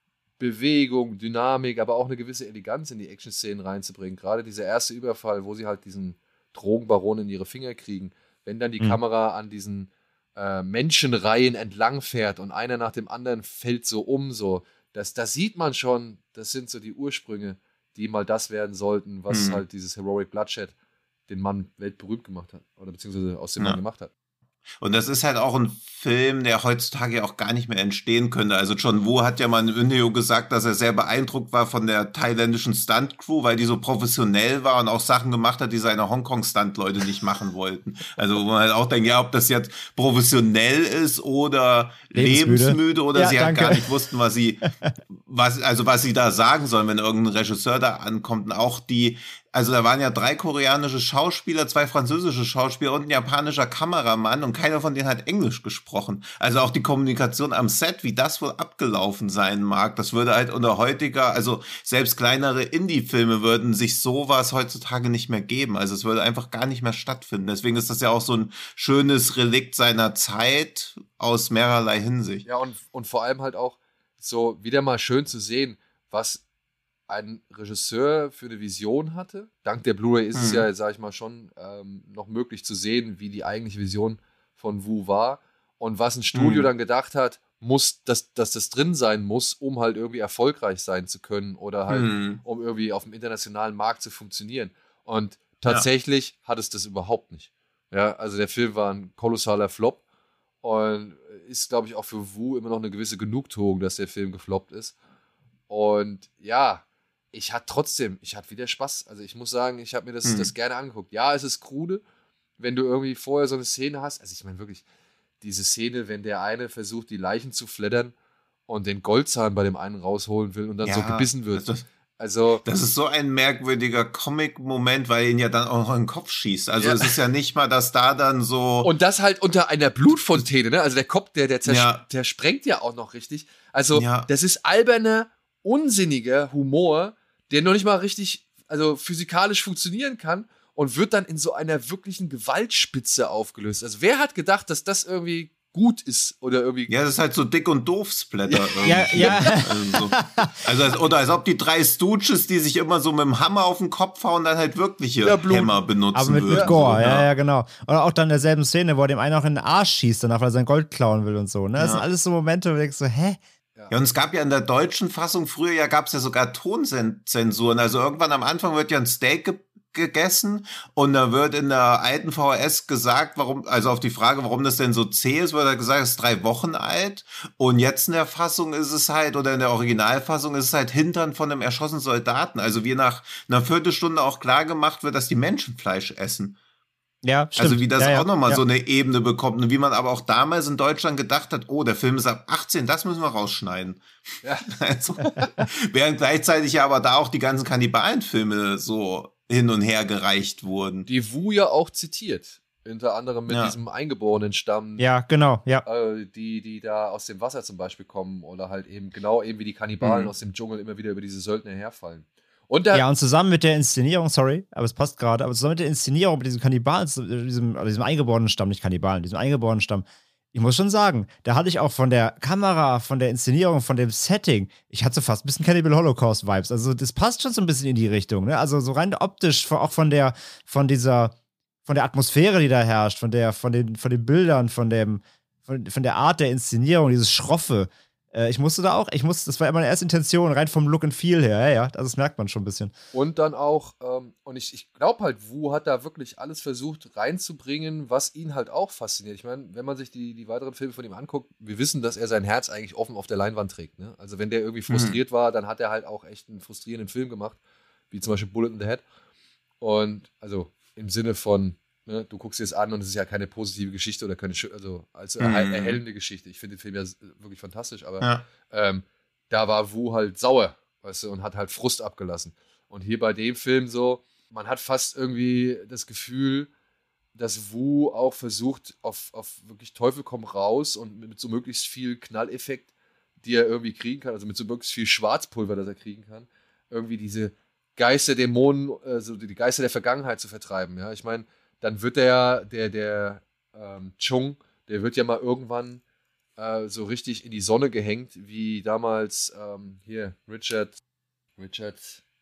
Bewegung, Dynamik, aber auch eine gewisse Eleganz in die Action-Szenen reinzubringen. Gerade dieser erste Überfall, wo sie halt diesen Drogenbaron in ihre Finger kriegen, wenn dann die mhm. Kamera an diesen äh, Menschenreihen entlang fährt und einer nach dem anderen fällt so um, so, das, das sieht man schon, das sind so die Ursprünge, die mal das werden sollten, was mhm. halt dieses Heroic Bloodshed den Mann weltberühmt gemacht hat, oder beziehungsweise aus dem ja. Mann gemacht hat. Und das ist halt auch ein Film, der heutzutage ja auch gar nicht mehr entstehen könnte. Also John Woo hat ja mal in Interview gesagt, dass er sehr beeindruckt war von der thailändischen Stunt-Crew, weil die so professionell war und auch Sachen gemacht hat, die seine Hongkong-Stunt-Leute nicht machen wollten. Also wo man halt auch denkt, ja, ob das jetzt professionell ist oder lebensmüde, lebensmüde oder ja, sie halt gar nicht wussten, was sie, was, also was sie da sagen sollen, wenn irgendein Regisseur da ankommt. Und auch die, also da waren ja drei koreanische Schauspieler, zwei französische Schauspieler und ein japanischer Kameramann und keiner von denen hat Englisch gesprochen. Also auch die Kommunikation am Set, wie das wohl abgelaufen sein mag, das würde halt unter heutiger, also selbst kleinere Indie-Filme würden sich sowas heutzutage nicht mehr geben. Also es würde einfach gar nicht mehr stattfinden. Deswegen ist das ja auch so ein schönes Relikt seiner Zeit aus mehrerlei Hinsicht. Ja, und, und vor allem halt auch so wieder mal schön zu sehen, was ein Regisseur für eine Vision hatte. Dank der Blu-ray ist mhm. es ja, sag ich mal, schon ähm, noch möglich zu sehen, wie die eigentliche Vision von Wu war und was ein Studio mhm. dann gedacht hat, muss, dass, dass das drin sein muss, um halt irgendwie erfolgreich sein zu können oder halt, mhm. um irgendwie auf dem internationalen Markt zu funktionieren. Und tatsächlich ja. hat es das überhaupt nicht. Ja, also der Film war ein kolossaler Flop und ist, glaube ich, auch für Wu immer noch eine gewisse Genugtuung, dass der Film gefloppt ist. Und ja, ich hatte trotzdem, ich hatte wieder Spaß. Also ich muss sagen, ich habe mir das, mhm. das gerne angeguckt. Ja, es ist krude, wenn du irgendwie vorher so eine Szene hast. Also ich meine wirklich, diese Szene, wenn der eine versucht, die Leichen zu flattern und den Goldzahn bei dem einen rausholen will und dann ja, so gebissen wird. Das, also, das ist so ein merkwürdiger Comic-Moment, weil ihn ja dann auch noch in den Kopf schießt. Also ja. es ist ja nicht mal, dass da dann so... Und das halt unter einer Blutfontäne, ne? Also der Kopf, der, der, zers- ja. der sprengt ja auch noch richtig. Also ja. das ist alberner, unsinniger Humor, der noch nicht mal richtig, also physikalisch funktionieren kann und wird dann in so einer wirklichen Gewaltspitze aufgelöst. Also wer hat gedacht, dass das irgendwie gut ist oder irgendwie... Ja, das ist halt so dick und doof Splatter. Ja, ja. Also, so. also als, oder als ob die drei Stooges, die sich immer so mit dem Hammer auf den Kopf hauen, dann halt wirkliche ja, Hämmer benutzen aber mit, würden. mit Gore, so, ja, ja, genau. Oder auch dann in derselben Szene, wo er dem einen auch in den Arsch schießt, danach, weil er sein Gold klauen will und so. Ne? Das ja. sind alles so Momente, wo du denkst so, hä? Ja. Ja, und es gab ja in der deutschen Fassung früher, ja gab es ja sogar Tonzensuren. Also irgendwann am Anfang wird ja ein Steak ge- gegessen und da wird in der alten V H S gesagt, warum, also auf die Frage, warum das denn so zäh ist, wird da gesagt, es ist drei Wochen alt. Und jetzt in der Fassung ist es halt, oder in der Originalfassung ist es halt Hintern von einem erschossenen Soldaten. Also wie nach einer Viertelstunde auch klar gemacht wird, dass die Menschenfleisch essen. Ja, stimmt. Also wie das ja, ja, auch nochmal ja. so eine Ebene bekommt und wie man aber auch damals in Deutschland gedacht hat, oh, der Film ist ab achtzehn, das müssen wir rausschneiden. Ja. Also, während gleichzeitig ja aber da auch die ganzen Kannibalenfilme so hin und her gereicht wurden. Die Wu ja auch zitiert. Unter anderem mit Ja. diesem eingeborenen Stamm, Ja, genau, ja. äh, die, die da aus dem Wasser zum Beispiel kommen oder halt eben genau eben wie die Kannibalen Mhm. aus dem Dschungel immer wieder über diese Söldner herfallen. Und der, Ja, und zusammen mit der Inszenierung, sorry, aber es passt gerade, aber zusammen mit der Inszenierung, mit diesem Kannibalen, diesem, also diesem eingeborenen Stamm, nicht Kannibalen, diesem eingeborenen Stamm, ich muss schon sagen, da hatte ich auch von der Kamera, von der Inszenierung, von dem Setting, ich hatte so fast ein bisschen Cannibal Holocaust-Vibes. Also das passt schon so ein bisschen in die Richtung, ne? Also so rein optisch, auch von der, von dieser, von der Atmosphäre, die da herrscht, von der, von den, von den Bildern, von dem, von, von der Art der Inszenierung, dieses Schroffe. Äh, ich musste da auch, ich musste, das war meine erste Intention, rein vom Look and Feel her, ja, ja, also das merkt man schon ein bisschen. Und dann auch, ähm, und ich, ich glaube halt, Wu hat da wirklich alles versucht reinzubringen, was ihn halt auch fasziniert. Ich meine, wenn man sich die, die weiteren Filme von ihm anguckt, wir wissen, dass er sein Herz eigentlich offen auf der Leinwand trägt. Ne? Also wenn der irgendwie frustriert mhm. war, dann hat er halt auch echt einen frustrierenden Film gemacht, wie zum Beispiel Bullet in the Head. Und also im Sinne von, ne, du guckst dir es an und es ist ja keine positive Geschichte oder keine, also als mhm. erhellende Geschichte. Ich finde den Film ja wirklich fantastisch, aber ja. ähm, da war Wu halt sauer, weißt du, und hat halt Frust abgelassen. Und hier bei dem Film so, man hat fast irgendwie das Gefühl, dass Wu auch versucht, auf, auf wirklich Teufel komm raus und mit so möglichst viel Knalleffekt, die er irgendwie kriegen kann, also mit so möglichst viel Schwarzpulver, das er kriegen kann, irgendwie diese Geister, Dämonen, also die Geister der Vergangenheit zu vertreiben. Ja, ich meine, dann wird der, der, der ähm, Chung, der wird ja mal irgendwann äh, so richtig in die Sonne gehängt, wie damals ähm, hier Richard, Richard,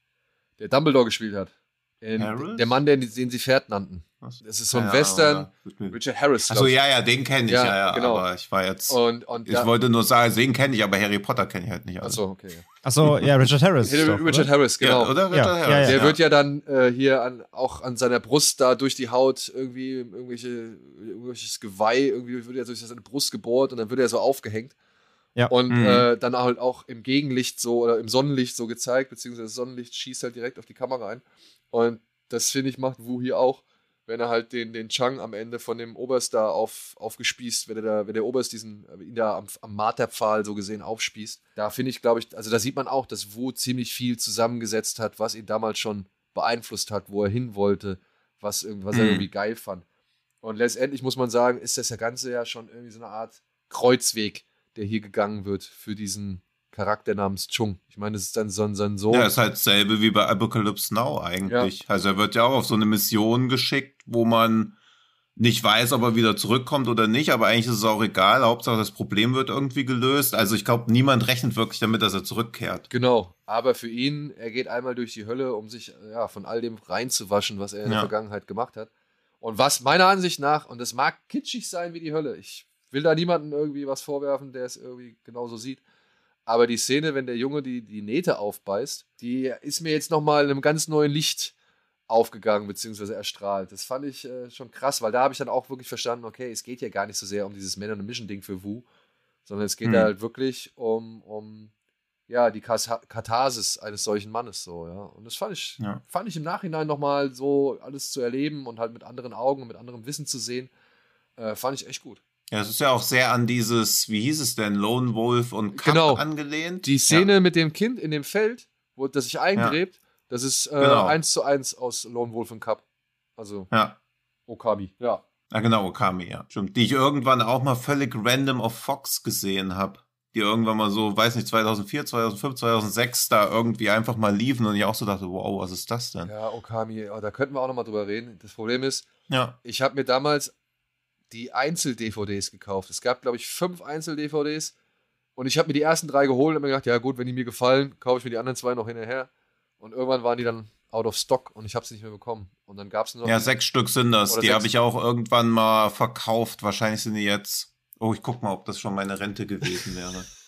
der Dumbledore gespielt hat. In, der Mann, den, den sie Pferd nannten. Das ist so ein ja, Western. Richard Harris. Achso, ja, ja, den kenne ich, ja, ja, ja, genau. Aber ich war jetzt. Und, und ich da, wollte nur sagen, den kenne ich, aber Harry Potter kenne ich halt nicht. Achso, okay. Ja. Achso, ja, Richard Harris. Richard doch, Harris, genau. Ja, oder? Richard ja, Harris. Ja, ja, der ja. wird ja dann äh, hier an, auch an seiner Brust da durch die Haut irgendwie irgendwelche, irgendwelches Geweih, irgendwie wird er durch seine Brust gebohrt und dann wird er so aufgehängt. Ja. Und mhm. äh, dann halt auch im Gegenlicht so oder im Sonnenlicht so gezeigt, beziehungsweise das Sonnenlicht schießt halt direkt auf die Kamera ein. Und das, finde ich, macht Wu hier auch, wenn er halt den, den Chang am Ende von dem Oberst da auf, aufgespießt, wenn, er da, wenn der Oberst diesen, ihn da am, am Marterpfahl so gesehen aufspießt. Da finde ich, glaube ich, also da sieht man auch, dass Wu ziemlich viel zusammengesetzt hat, was ihn damals schon beeinflusst hat, wo er hin wollte, was, was mhm. er irgendwie geil fand. Und letztendlich muss man sagen, ist das Ganze ja schon irgendwie so eine Art Kreuzweg, der hier gegangen wird für diesen Charakter namens Chung. Ich meine, das ist dann so ein, so ein Sohn. Ja, ist halt dasselbe wie bei Apocalypse Now eigentlich. Ja. Also er wird ja auch auf so eine Mission geschickt, wo man nicht weiß, ob er wieder zurückkommt oder nicht, aber eigentlich ist es auch egal. Hauptsache das Problem wird irgendwie gelöst. Also ich glaube, niemand rechnet wirklich damit, dass er zurückkehrt. Genau, aber für ihn, er geht einmal durch die Hölle, um sich ja, von all dem reinzuwaschen, was er in ja. der Vergangenheit gemacht hat. Und was meiner Ansicht nach, und das mag kitschig sein wie die Hölle, ich will da niemandem irgendwie was vorwerfen, der es irgendwie genauso sieht, aber die Szene, wenn der Junge die, die Nähte aufbeißt, die ist mir jetzt nochmal in einem ganz neuen Licht aufgegangen, beziehungsweise erstrahlt. Das fand ich äh, schon krass, weil da habe ich dann auch wirklich verstanden, okay, es geht ja gar nicht so sehr um dieses Man-on-a-Mission-Ding für Wu, sondern es geht hm. da halt wirklich um, um ja, die Katharsis eines solchen Mannes. So, ja. Und das fand ich, ja. fand ich im Nachhinein nochmal so alles zu erleben und halt mit anderen Augen und mit anderem Wissen zu sehen, äh, fand ich echt gut. Ja, es ist ja auch sehr an dieses, wie hieß es denn, Lone Wolf und Cub genau. angelehnt. Die Szene ja. mit dem Kind in dem Feld, wo das sich eingräbt, ja. das ist äh, genau. eins zu eins aus Lone Wolf und Cub. Also ja. Okami, ja. Ja, genau, Okami, ja. Stimmt. Die ich irgendwann auch mal völlig random auf Fox gesehen habe. Die irgendwann mal so, weiß nicht, zweitausendvier, zweitausendfünf, zweitausendsechs da irgendwie einfach mal liefen und ich auch so dachte, wow, was ist das denn? Ja, Okami, oh, da könnten wir auch noch mal drüber reden. Das Problem ist, ja. ich habe mir damals die Einzel-D V Ds gekauft. Es gab, glaube ich, fünf Einzel-D V Ds und ich habe mir die ersten drei geholt und habe mir gedacht, ja gut, wenn die mir gefallen, kaufe ich mir die anderen zwei noch hinterher. Und irgendwann waren die dann out of stock und ich habe sie nicht mehr bekommen. Und dann gab es nur noch... Ja, sechs Stück sind das. Die habe ich auch irgendwann mal verkauft. Wahrscheinlich sind die jetzt... Oh, ich guck mal, ob das schon meine Rente gewesen wäre.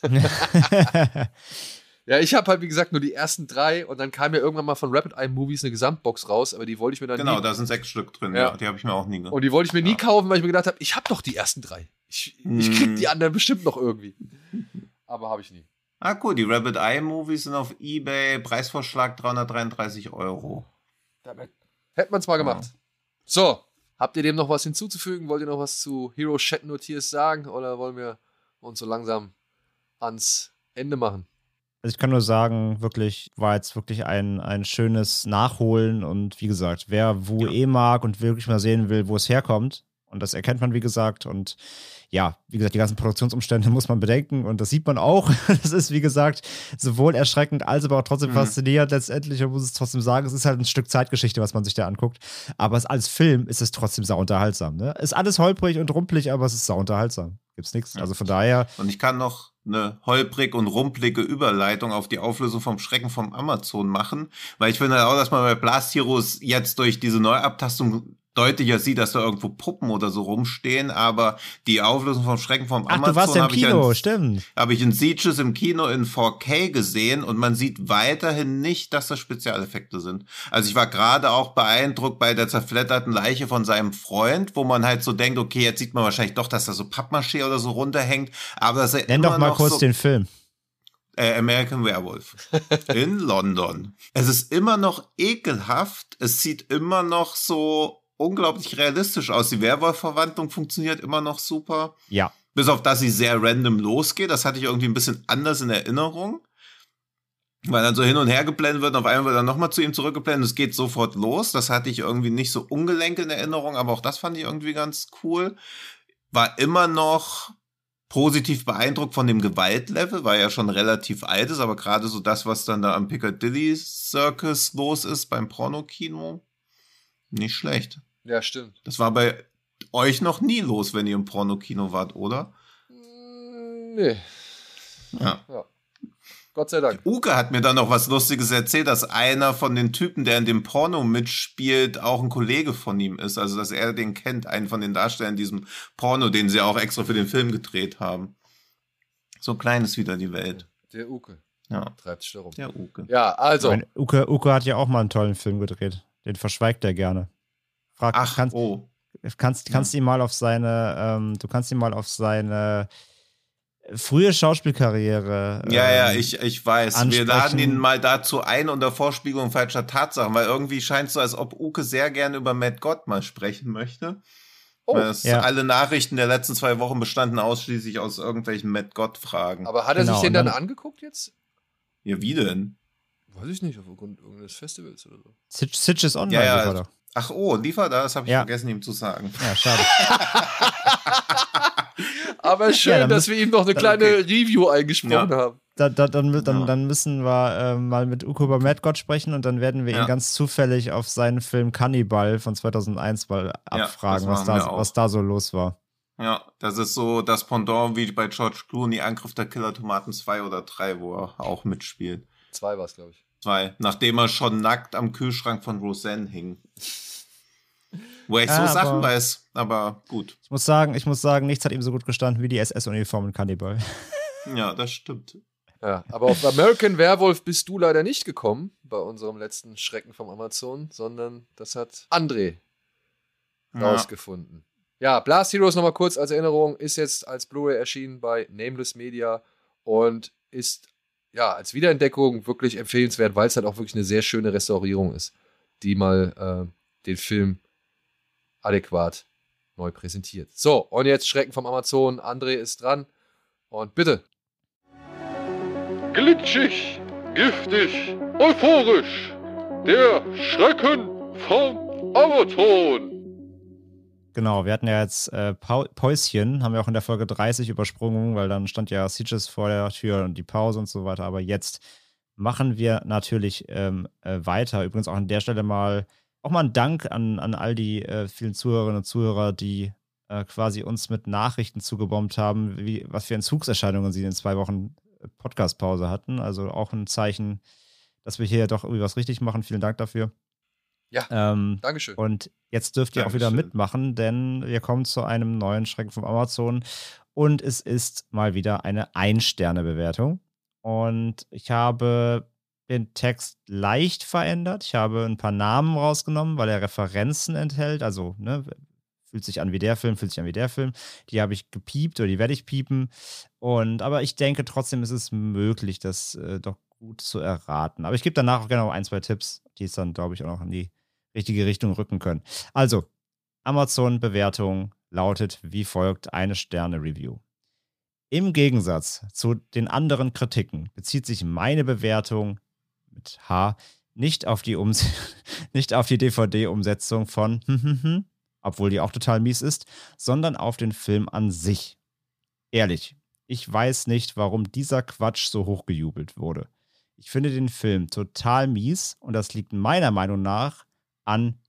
Ja, ich habe halt, wie gesagt, nur die ersten drei und dann kam ja irgendwann mal von Rapid Eye Movies eine Gesamtbox raus, aber die wollte ich mir dann genau, nie... da sind sechs Stück drin, ja. ja. Die habe ich mir auch nie gehabt. Und die wollte ich mir nie ja. kaufen, weil ich mir gedacht habe, ich habe doch die ersten drei. Ich, ich krieg die anderen bestimmt noch irgendwie. Aber habe ich nie. Ah, cool, die Rabbit Eye Movies sind auf eBay, Preisvorschlag dreihundertdreiunddreißig Euro. Damit hätte man es mal gemacht. Ja. So, habt ihr dem noch was hinzuzufügen? Wollt ihr noch was zu Hero Shed No Tears sagen? Oder wollen wir uns so langsam ans Ende machen? Also ich kann nur sagen, wirklich, war jetzt wirklich ein, ein schönes Nachholen und wie gesagt, wer Wu ja. eh mag und wirklich mal sehen will, wo es herkommt, und das erkennt man, wie gesagt, und ja, wie gesagt, die ganzen Produktionsumstände muss man bedenken und das sieht man auch. Das ist, wie gesagt, sowohl erschreckend als aber auch trotzdem mhm. faszinierend. Letztendlich, man muss es trotzdem sagen, es ist halt ein Stück Zeitgeschichte, was man sich da anguckt, aber es, als Film ist es trotzdem sauunterhaltsam. Ne? Ist alles holprig und rumpelig, aber es ist sauunterhaltsam. Gibt's nichts. Ja. Also von daher. Und ich kann noch eine holprig und rumpelige Überleitung auf die Auflösung vom Schrecken vom Amazon machen, weil ich finde auch, dass man bei Blast Heroes jetzt durch diese Neuabtastung deutlicher sieht, dass da irgendwo Puppen oder so rumstehen, aber die Auflösung vom Schrecken vom Ach, Amazon du warst ja im Kino, habe ich, stimmt. Hab ich in Sieges im Kino in vier K gesehen und man sieht weiterhin nicht, dass das Spezialeffekte sind. Also ich war gerade auch beeindruckt bei der zerfledderten Leiche von seinem Freund, wo man halt so denkt, okay, jetzt sieht man wahrscheinlich doch, dass da so Pappmaché oder so runterhängt, aber das ist Nenn immer doch mal noch kurz so den Film. Äh, American Werewolf in London. Es ist immer noch ekelhaft, es sieht immer noch so unglaublich realistisch aus. Die Werwolf-Verwandlung funktioniert immer noch super. Ja. Bis auf, dass sie sehr random losgeht. Das hatte ich irgendwie ein bisschen anders in Erinnerung. Weil dann so hin und her geblendet wird und auf einmal wird dann nochmal zu ihm zurückgeblendet. Es geht sofort los. Das hatte ich irgendwie nicht so ungelenk in Erinnerung, aber auch das fand ich irgendwie ganz cool. War immer noch positiv beeindruckt von dem Gewaltlevel, weil er schon relativ alt ist, aber gerade so das, was dann da am Piccadilly Circus los ist beim Pornokino, nicht schlecht. Ja, stimmt. Das war bei euch noch nie los, wenn ihr im Pornokino wart, oder? Nee. Ja. ja. Gott sei Dank. Uke hat mir dann noch was Lustiges erzählt, dass einer von den Typen, der in dem Porno mitspielt, auch ein Kollege von ihm ist. Also, dass er den kennt, einen von den Darstellern in diesem Porno, den sie auch extra für den Film gedreht haben. So klein ist wieder die Welt. Der Uke. Ja. Treibt sich darum. Der Uke. Ja, also. Meine, Uke, Uke hat ja auch mal einen tollen Film gedreht. Den verschweigt er gerne. Frag, Ach, kannst, oh. Kannst, kannst ja. ihn mal auf seine, ähm, du kannst ihn mal auf seine frühe Schauspielkarriere ähm, Ja, ja, ich, ich weiß. ansprechen. Wir laden ihn mal dazu ein unter Vorspiegelung falscher Tatsachen, weil irgendwie scheint es so, als ob Uke sehr gerne über Matt Gott mal sprechen möchte. Oh, weil es ja. alle Nachrichten der letzten zwei Wochen bestanden ausschließlich aus irgendwelchen Matt Gott-Fragen. Aber hat er genau, sich den dann, dann angeguckt jetzt? Ja, wie denn? Weiß ich nicht, aufgrund irgendeines Festivals oder so. Sitch is Online, ja, ja. doch. Ach oh, lief er da? Das habe ich ja. vergessen, ihm zu sagen. Ja, schade. Aber schön, ja, dass wir ihm noch eine kleine okay. Review eingesprochen ja. haben. Da, da, dann, dann, dann müssen wir äh, mal mit Uke über Matt Gott sprechen und dann werden wir ja. ihn ganz zufällig auf seinen Film Cannibal von zweitausendeins mal abfragen, ja, was, da, was da so los war. Ja, das ist so das Pendant wie bei George Clooney, Angriff der Killer-Tomaten zwei oder drei, wo er auch mitspielt. Zwei war es, glaube ich. Zwei, nachdem er schon nackt am Kühlschrank von Roseanne hing. Wo ich ja, so Sachen weiß, aber gut. Ich muss sagen, ich muss sagen, nichts hat ihm so gut gestanden wie die S S-Uniform in Cannibal. Ja, das stimmt. Ja, aber auf American Werewolf bist du leider nicht gekommen bei unserem letzten Schrecken vom Amazon, sondern das hat André ja. rausgefunden. Ja, Blast Heroes nochmal kurz als Erinnerung, ist jetzt als Blu-ray erschienen bei Nameless Media und ist ja als Wiederentdeckung wirklich empfehlenswert, weil es halt auch wirklich eine sehr schöne Restaurierung ist, die mal äh, den Film adäquat neu präsentiert. So, und jetzt Schrecken vom Amazon. André ist dran und bitte. Glitschig, giftig, euphorisch. Der Schrecken vom Amazon. Genau, wir hatten ja jetzt äh, Päuschen, haben wir auch in der Folge dreißig übersprungen, weil dann stand ja Sieges vor der Tür und die Pause und so weiter. Aber jetzt machen wir natürlich ähm, äh, weiter. Übrigens auch an der Stelle mal auch mal ein Dank an, an all die äh, vielen Zuhörerinnen und Zuhörer, die äh, quasi uns mit Nachrichten zugebombt haben, wie, was für Entzugserscheinungen sie in zwei Wochen Podcast-Pause hatten. Also auch ein Zeichen, dass wir hier doch irgendwie was richtig machen. Vielen Dank dafür. Ja, Ähm, Dankeschön. und jetzt dürft ihr auch wieder Dankeschön. mitmachen, denn wir kommen zu einem neuen Schrecken vom Amazon und es ist mal wieder eine Ein-Sterne-Bewertung. Und ich habe den Text leicht verändert. Ich habe ein paar Namen rausgenommen, weil er Referenzen enthält. Also, ne, fühlt sich an wie der Film, fühlt sich an wie der Film. Die habe ich gepiept oder die werde ich piepen. Und, aber ich denke trotzdem ist es möglich, das äh, doch gut zu erraten. Aber ich gebe danach auch gerne noch ein, zwei Tipps, die es dann, glaube ich, auch noch in die richtige Richtung rücken können. Also, Amazon-Bewertung lautet wie folgt: eine Sterne-Review. Im Gegensatz zu den anderen Kritiken bezieht sich meine Bewertung mit H nicht auf die, Ums nicht auf die D V D-Umsetzung von obwohl die auch total mies ist, sondern auf den Film an sich. Ehrlich, ich weiß nicht, warum dieser Quatsch so hochgejubelt wurde. Ich finde den Film total mies und das liegt meiner Meinung nach an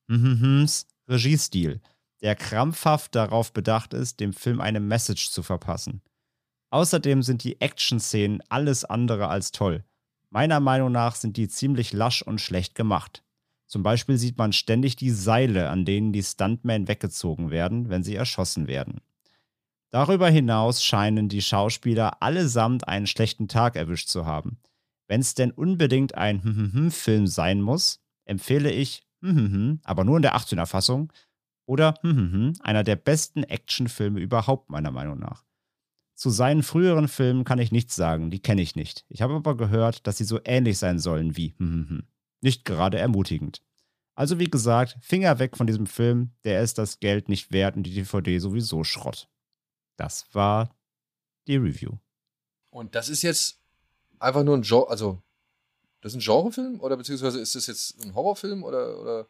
Regiestil, der krampfhaft darauf bedacht ist, dem Film eine Message zu verpassen. Außerdem sind die Action-Szenen alles andere als toll. Meiner Meinung nach sind die ziemlich lasch und schlecht gemacht. Zum Beispiel sieht man ständig die Seile, an denen die Stuntmen weggezogen werden, wenn sie erschossen werden. Darüber hinaus scheinen die Schauspieler allesamt einen schlechten Tag erwischt zu haben. Wenn es denn unbedingt ein Film sein muss, empfehle ich aber nur in der achtzehner Fassung oder einer der besten Actionfilme überhaupt meiner Meinung nach. Zu seinen früheren Filmen kann ich nichts sagen, die kenne ich nicht. Ich habe aber gehört, dass sie so ähnlich sein sollen wie nicht gerade ermutigend. Also wie gesagt, Finger weg von diesem Film, der ist das Geld nicht wert und die D V D sowieso Schrott. Das war die Review. Und das ist jetzt einfach nur ein Genre, also das ist ein Genrefilm oder beziehungsweise ist das jetzt ein Horrorfilm oder, oder?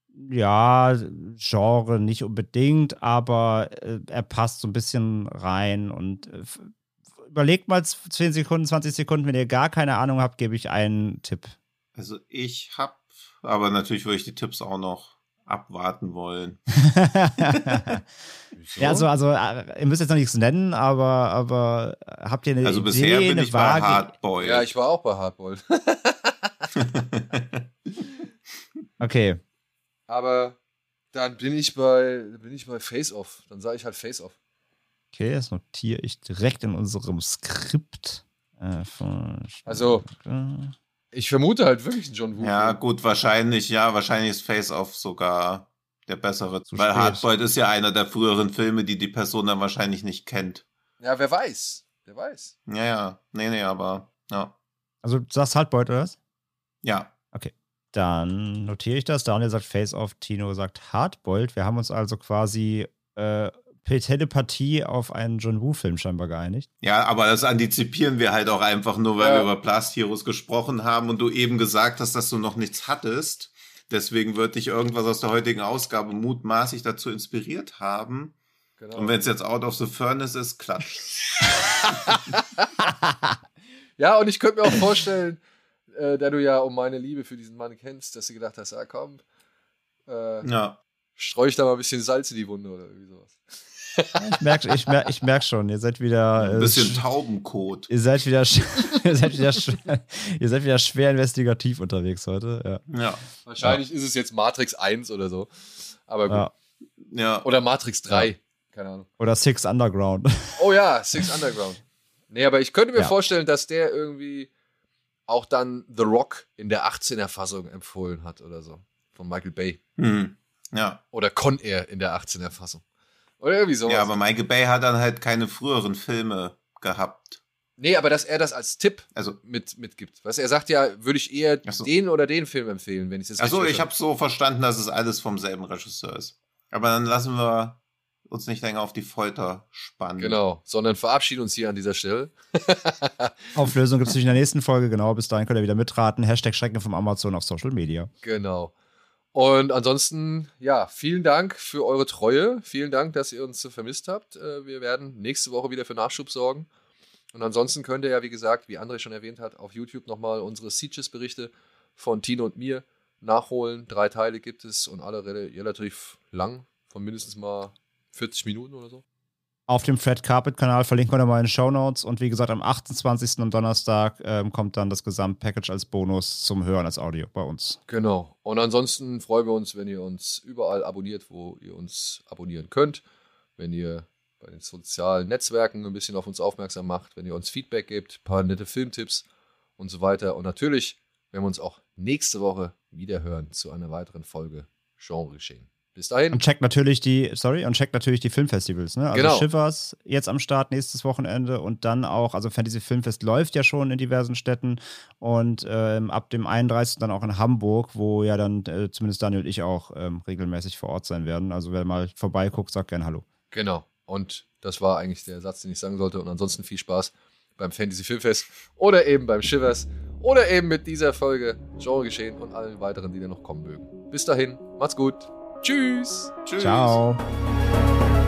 Ja, Genre nicht unbedingt, aber äh, er passt so ein bisschen rein und äh, f- überlegt mal zehn Sekunden, zwanzig Sekunden, wenn ihr gar keine Ahnung habt, gebe ich einen Tipp. Also ich hab, aber natürlich würde ich die Tipps auch noch abwarten wollen. Wieso? Ja, also, also äh, ihr müsst jetzt noch nichts nennen, aber, aber habt ihr eine Also Idee, bisher bin eine ich bei vage- Hardboiled. Ja, ich war auch bei Hardboiled. Okay, Aber dann bin ich bei, bin ich bei Face Off. Dann sage ich halt Face Off. okay, das notiere ich direkt in unserem Skript. Äh, von Also- Ich vermute halt wirklich einen John Woo. Ja, gut, wahrscheinlich, ja, wahrscheinlich ist Face Off sogar der bessere. Zu Weil spät. Hardboiled ist ja einer der früheren Filme, die die Person dann wahrscheinlich nicht kennt. Ja, wer weiß. Wer weiß. Ja, ja, nee, nee, aber, ja. Also, du sagst Hardboiled, oder was? Ja, Dann notiere ich das. Daniel sagt Face Off, Tino sagt Hardboiled. Wir haben uns also quasi äh, per Telepathie auf einen John Woo-Film scheinbar geeinigt. ja, aber das antizipieren wir halt auch einfach nur, weil Ja. wir über Blast Heroes gesprochen haben und du eben gesagt hast, dass du noch nichts hattest. Deswegen wird dich irgendwas aus der heutigen Ausgabe mutmaßlich dazu inspiriert haben. Genau. Und wenn es jetzt Out of the Furnace ist, klatscht. Ja, und ich könnte mir auch vorstellen, äh, da du ja um meine Liebe für diesen Mann kennst, dass du gedacht hast, ah komm, äh, Ja. streu ich da mal ein bisschen Salz in die Wunde oder irgendwie sowas. Ich merke ich merk, ich merk schon, ihr seid wieder. Äh, Ein bisschen sch- Taubenkot. Ihr seid wieder, sch- ihr seid wieder, schwer, ihr seid wieder schwer investigativ unterwegs heute. Ja. Ja. Wahrscheinlich ist es jetzt Matrix eins oder so. Aber gut. Ja. Ja. Oder Matrix drei. Keine Ahnung. Oder Six Underground. Oh ja, Six Underground. Nee, aber ich könnte mir Ja. vorstellen, dass der irgendwie auch dann The Rock in der achtzehner Fassung empfohlen hat oder so. Von Michael Bay. Hm. Ja. Oder Con Air in der achtzehner Fassung. Oder irgendwie sowas. Ja, aber Michael Bay hat dann halt keine früheren Filme gehabt. Nee, aber dass er das als Tipp Also, mit, mitgibt. Weißt du, er sagt ja, würde ich eher Ach so. den oder den Film empfehlen, wenn ich es jetzt achso, richtig ich habe so verstanden, dass es alles vom selben Regisseur ist. Aber dann lassen wir uns nicht länger auf die Folter spannen. Genau, sondern verabschieden uns hier an dieser Stelle. Auflösung gibt es in der nächsten Folge. Genau, bis dahin könnt ihr wieder mitraten. Hashtag Schrecken vom Amazon auf Social Media. Genau. Und ansonsten, ja, vielen Dank für eure Treue. Vielen Dank, dass ihr uns so vermisst habt. Äh, Wir werden nächste Woche wieder für Nachschub sorgen. Und ansonsten könnt ihr ja, wie gesagt, wie André schon erwähnt hat, auf YouTube nochmal unsere Sieges-Berichte von Tino und mir nachholen. Drei Teile gibt es und alle rel- relativ lang, von mindestens mal vierzig Minuten oder so. auf dem Fred Carpet Kanal, verlinken wir nochmal in den Shownotes. Und wie gesagt, am achtundzwanzigsten am Donnerstag ähm, kommt dann das Gesamtpackage als Bonus zum Hören als Audio bei uns. Genau. Und ansonsten freuen wir uns, wenn ihr uns überall abonniert, wo ihr uns abonnieren könnt. Wenn ihr bei den sozialen Netzwerken ein bisschen auf uns aufmerksam macht, wenn ihr uns Feedback gebt, ein paar nette Filmtipps und so weiter. Und natürlich, wenn wir uns auch nächste Woche wieder hören zu einer weiteren Folge Genre Geschehen. Bis dahin. Und checkt natürlich die, sorry, und checkt natürlich die Filmfestivals, ne? Also genau. Shivers jetzt am Start nächstes Wochenende und dann auch, also Fantasy Filmfest läuft ja schon in diversen Städten und ähm, ab dem einunddreißigsten dann auch in Hamburg, wo ja dann äh, zumindest Daniel und ich auch ähm, regelmäßig vor Ort sein werden. Also wer mal vorbeiguckt, sagt gerne Hallo. Genau. Und das war eigentlich der Satz, den ich sagen sollte. Und ansonsten viel Spaß beim Fantasy Filmfest oder eben beim Shivers oder eben mit dieser Folge Genre Geschehen und allen weiteren, die da noch kommen mögen. Bis dahin, macht's gut. Tschüss. Tschüss. Ciao.